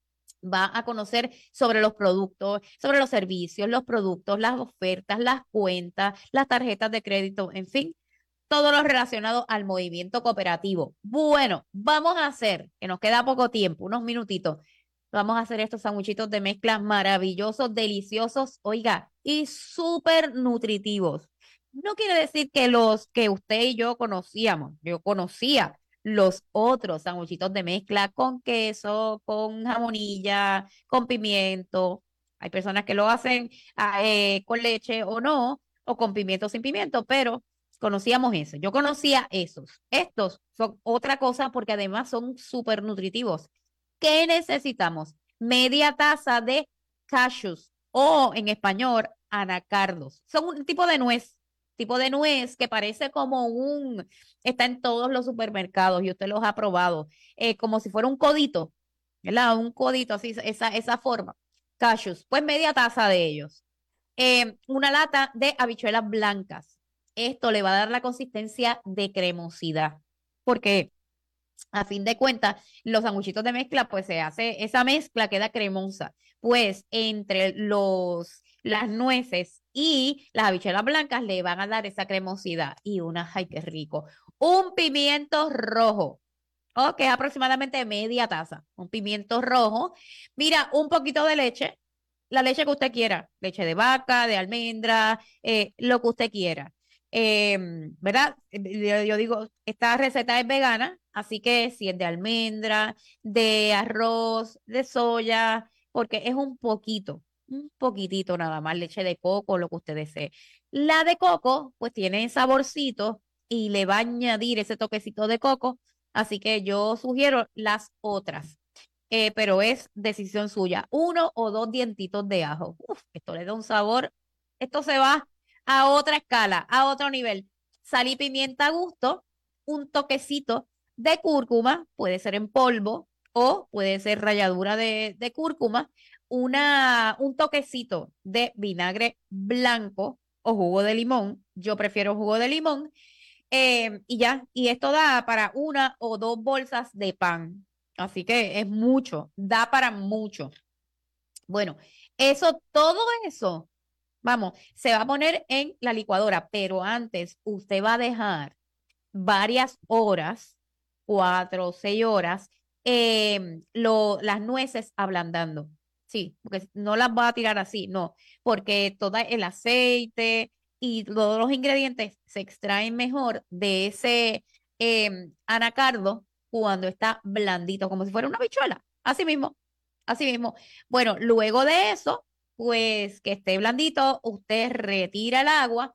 va a conocer sobre los productos, sobre los servicios, los productos, las ofertas, las cuentas, las tarjetas de crédito, en fin, todo lo relacionado al movimiento cooperativo. Bueno, vamos a hacer, que nos queda poco tiempo, unos minutitos, vamos a hacer estos sanguchitos de mezcla maravillosos, deliciosos, oiga, y súper nutritivos. No quiere decir que los que usted y yo conocíamos, yo conocía los otros sanguchitos de mezcla con queso, con jamonilla, con pimiento. Hay personas que lo hacen eh, con leche o no, o con pimiento o sin pimiento, pero conocíamos eso. Yo conocía esos. Estos son otra cosa porque además son súper nutritivos. ¿Qué necesitamos? Media taza de cashews o en español anacardos. Son un tipo de nuez, tipo de nuez que parece como un, está en todos los supermercados y usted los ha probado, eh, como si fuera un codito, ¿verdad? Un codito así, esa, esa forma. Cashews, pues media taza de ellos. Eh, una lata de habichuelas blancas. Esto le va a dar la consistencia de cremosidad, porque a fin de cuentas, los sanguchitos de mezcla, pues se hace, esa mezcla queda cremosa. Pues entre los, las nueces y las habichuelas blancas le van a dar esa cremosidad. Y una, ay, qué rico. Un pimiento rojo, oh, que es aproximadamente media taza. Un pimiento rojo. Mira, un poquito de leche, la leche que usted quiera. Leche de vaca, de almendra, eh, lo que usted quiera. Eh, ¿verdad? Yo, yo digo, esta receta es vegana, así que si es de almendra, de arroz, de soya, porque es un poquito, un poquitito nada más, leche de coco, lo que usted desee. La de coco, pues tiene saborcito y le va a añadir ese toquecito de coco, así que yo sugiero las otras, eh, pero es decisión suya. Uno o dos dientitos de ajo. Uf, esto le da un sabor, esto se va a otra escala, a otro nivel. Sal y pimienta a gusto, un toquecito de cúrcuma, puede ser en polvo o puede ser ralladura de, de cúrcuma, una, un toquecito de vinagre blanco o jugo de limón. Yo prefiero jugo de limón. Eh, y ya, y esto da para una o dos bolsas de pan. Así que es mucho, da para mucho. Bueno, eso, todo eso. Vamos, se va a poner en la licuadora, pero antes usted va a dejar varias horas, cuatro o seis horas, eh, lo, las nueces ablandando. Sí, porque no las va a tirar así, no, porque todo el aceite y todos los ingredientes se extraen mejor de ese eh, anacardo cuando está blandito, como si fuera una habichuela. Así mismo, así mismo. Bueno, luego de eso pues que esté blandito, usted retira el agua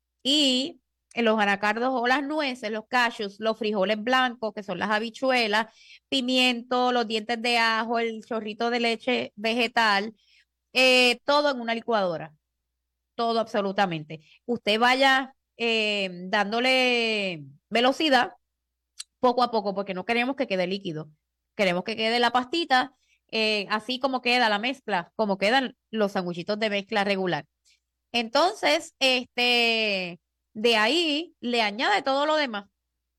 y los anacardos o las nueces, los cashews, los frijoles blancos, que son las habichuelas, pimiento, los dientes de ajo, el chorrito de leche vegetal, eh, todo en una licuadora, todo absolutamente. Usted vaya eh, dándole velocidad poco a poco, porque no queremos que quede líquido, queremos que quede la pastita. Eh, así como queda la mezcla, como quedan los sanguchitos de mezcla regular. Entonces, este, de ahí le añade todo lo demás.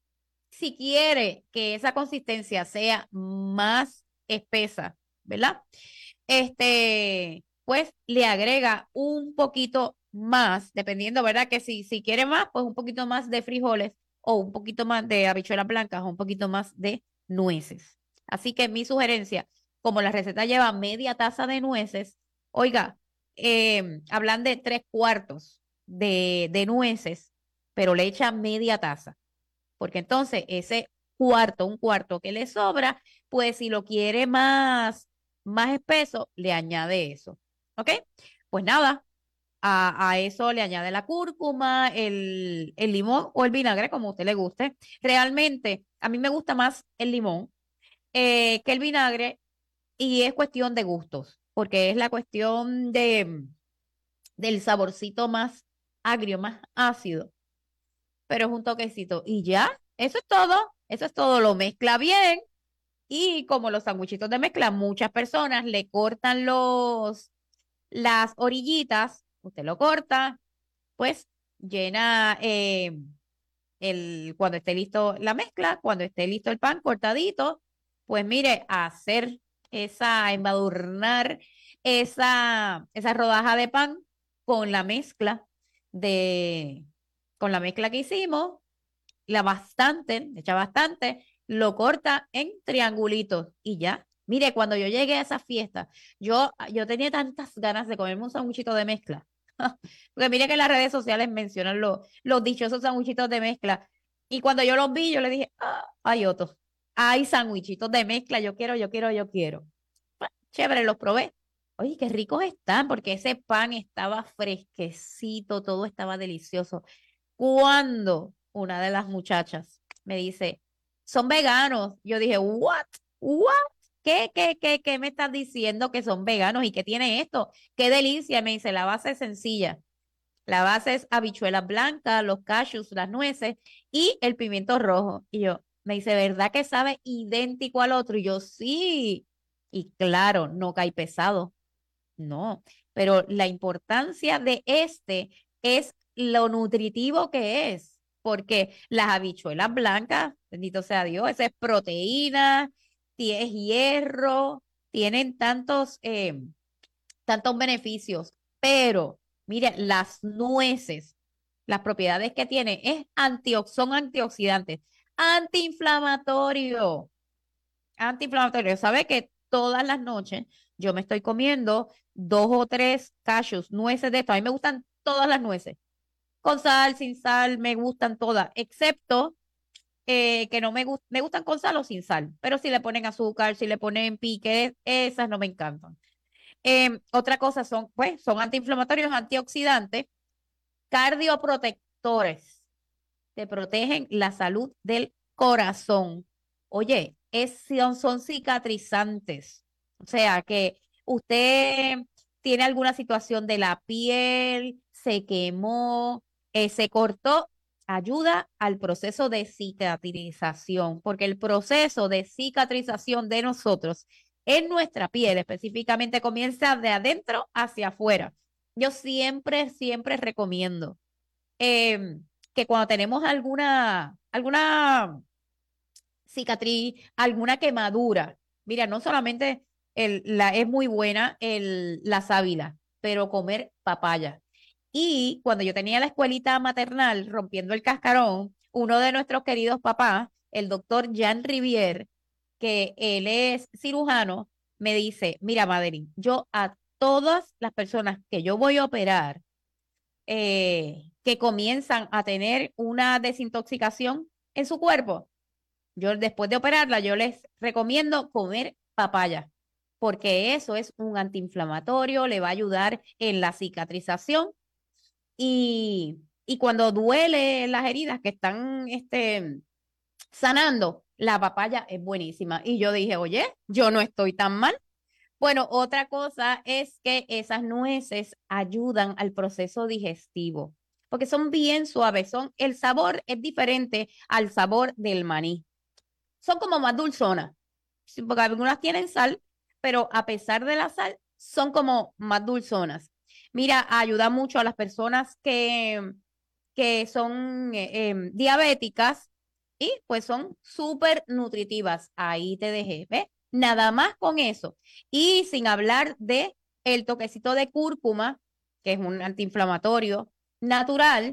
Si quiere que esa consistencia sea más espesa, ¿verdad? Este, pues le agrega un poquito más, dependiendo, ¿verdad? Que si, si quiere más, pues un poquito más de frijoles o un poquito más de habichuelas blancas o un poquito más de nueces. Así que mi sugerencia, como la receta lleva media taza de nueces, oiga, eh, hablan de tres cuartos de, de nueces, pero le echa media taza, porque entonces ese cuarto, un cuarto que le sobra, pues si lo quiere más, más espeso, le añade eso, ¿ok? Pues nada, a, a eso le añade la cúrcuma, el, el limón o el vinagre, como a usted le guste. Realmente, a mí me gusta más el limón eh, que el vinagre. Y es cuestión de gustos, porque es la cuestión de, del saborcito más agrio, más ácido, pero es un toquecito. Y ya, eso es todo, eso es todo, lo mezcla bien. Y como los sanguchitos de mezcla, muchas personas le cortan los, las orillitas, usted lo corta, pues llena eh, el, cuando esté listo la mezcla, cuando esté listo el pan cortadito, pues mire, a hacer esa, embadurnar esa, esa rodaja de pan con la mezcla de, con la mezcla que hicimos, la bastante, echa bastante, lo corta en triangulitos y ya. Mire, cuando yo llegué a esa fiesta, yo, yo tenía tantas ganas de comerme un sanguchito de mezcla. Porque mire que en las redes sociales mencionan los, los dichosos sanguchitos de mezcla. Y cuando yo los vi, yo le dije, ah, hay otros. Hay sanguichitos de mezcla, yo quiero, yo quiero, yo quiero. Bueno, chévere, los probé. Oye, qué ricos están, porque ese pan estaba fresquecito, todo estaba delicioso. Cuando una de las muchachas me dice, son veganos, yo dije, what, what, ¿qué, qué, qué, qué me estás diciendo que son veganos y qué tiene esto? Qué delicia, me dice, la base es sencilla. La base es habichuelas blancas, los cashews, las nueces y el pimiento rojo. Y yo, me dice, ¿verdad que sabe idéntico al otro? Y yo, sí. Y claro, no cae pesado. No, pero la importancia de este es lo nutritivo que es, porque las habichuelas blancas, bendito sea Dios, esa es proteína, es hierro, tienen tantos, eh, tantos beneficios, pero mire, las nueces, las propiedades que tienen es antiox son antioxidantes, antiinflamatorio, antiinflamatorio. ¿Sabe que todas las noches yo me estoy comiendo dos o tres cashews, nueces de esto? A mí me gustan todas las nueces, con sal, sin sal, me gustan todas, excepto eh, que no me, gust me gustan con sal o sin sal, pero si le ponen azúcar, si le ponen pique, esas no me encantan. Eh, otra cosa son, pues, son antiinflamatorios, antioxidantes, cardioprotectores, te protegen la salud del corazón. Oye, es, son, son cicatrizantes, o sea que usted tiene alguna situación de la piel, se quemó, eh, se cortó, ayuda al proceso de cicatrización, porque el proceso de cicatrización de nosotros en nuestra piel específicamente comienza de adentro hacia afuera. Yo siempre, siempre recomiendo eh, que cuando tenemos alguna, alguna cicatriz, alguna quemadura, mira, no solamente el, la, es muy buena el, la sábila, pero comer papaya. Y cuando yo tenía la escuelita maternal, rompiendo el cascarón, uno de nuestros queridos papás, el doctor Jean Rivier, que él es cirujano, me dice, mira, Madeline, yo a todas las personas que yo voy a operar, eh, que comienzan a tener una desintoxicación en su cuerpo, yo después de operarla, yo les recomiendo comer papaya, porque eso es un antiinflamatorio, le va a ayudar en la cicatrización y, y cuando duele las heridas que están este, sanando, la papaya es buenísima. Y yo dije, oye, yo no estoy tan mal. Bueno, otra cosa es que esas nueces ayudan al proceso digestivo, porque son bien suaves, son, el sabor es diferente al sabor del maní. Son como más dulzonas, porque algunas tienen sal, pero a pesar de la sal, son como más dulzonas. Mira, ayuda mucho a las personas que, que son eh, eh, diabéticas y pues son súper nutritivas. Ahí te dejé, ¿ves? Nada más con eso. Y sin hablar de el toquecito de cúrcuma, que es un antiinflamatorio natural,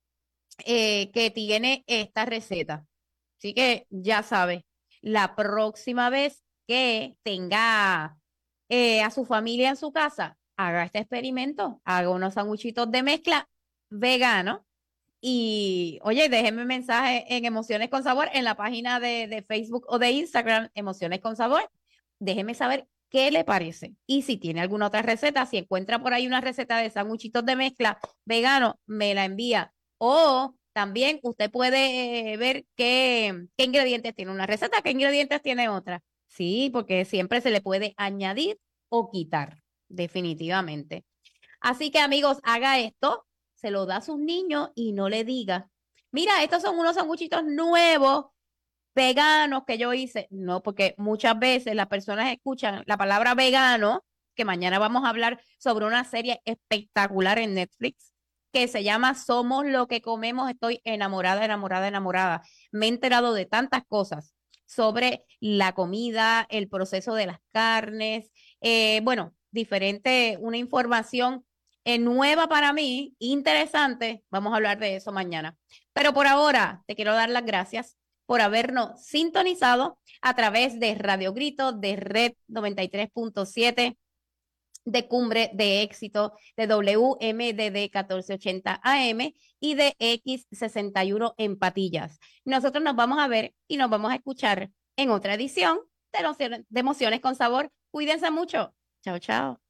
eh, que tiene esta receta. Así que ya sabes, la próxima vez que tenga eh, a su familia en su casa, haga este experimento, haga unos sanguchitos de mezcla vegano y, oye, déjenme un mensaje en Emociones con Sabor en la página de, de Facebook o de Instagram, Emociones con Sabor. Déjenme saber qué le parece. Y si tiene alguna otra receta, si encuentra por ahí una receta de sanguchitos de mezcla vegano, me la envía. O también usted puede eh, ver qué, qué ingredientes tiene una receta, qué ingredientes tiene otra. Sí, porque siempre se le puede añadir o quitar, definitivamente. Así que, amigos, haga esto, se lo da a sus niños y no le diga, mira, estos son unos sanguchitos nuevos, veganos que yo hice. No, porque muchas veces las personas escuchan la palabra vegano, que mañana vamos a hablar sobre una serie espectacular en Netflix, que se llama Somos lo que comemos. Estoy enamorada, enamorada, enamorada. Me he enterado de tantas cosas sobre la comida, el proceso de las carnes, eh, bueno, diferente, una información eh, nueva para mí, interesante. Vamos a hablar de eso mañana. Pero por ahora te quiero dar las gracias por habernos sintonizado a través de Radio Grito, de Red noventa y tres punto siete, de Cumbre de Éxito, de W M D D catorce ochenta A M y de X sesenta y uno en Patillas. Nosotros nos vamos a ver y nos vamos a escuchar en otra edición de, los, de Emociones con Sabor. Cuídense mucho. Chao, chao.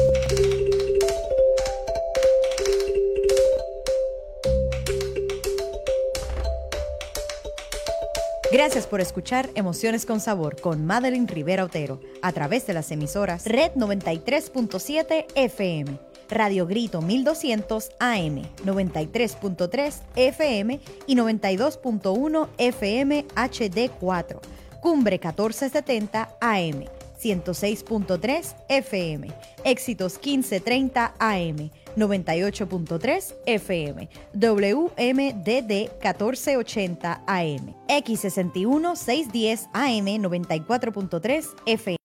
Gracias por escuchar Emociones con Sabor con Madeline Rivera Otero a través de las emisoras Red noventa y tres punto siete F M, Radio Grito mil doscientos A M, noventa y tres punto tres F M y noventa y dos punto uno F M H D cuatro, Cumbre catorce setenta A M, ciento seis punto tres F M, Éxitos quince treinta A M, noventa y ocho punto tres F M, W M D D catorce ochenta A M, X sesenta y uno seiscientos diez A M, noventa y cuatro punto tres F M.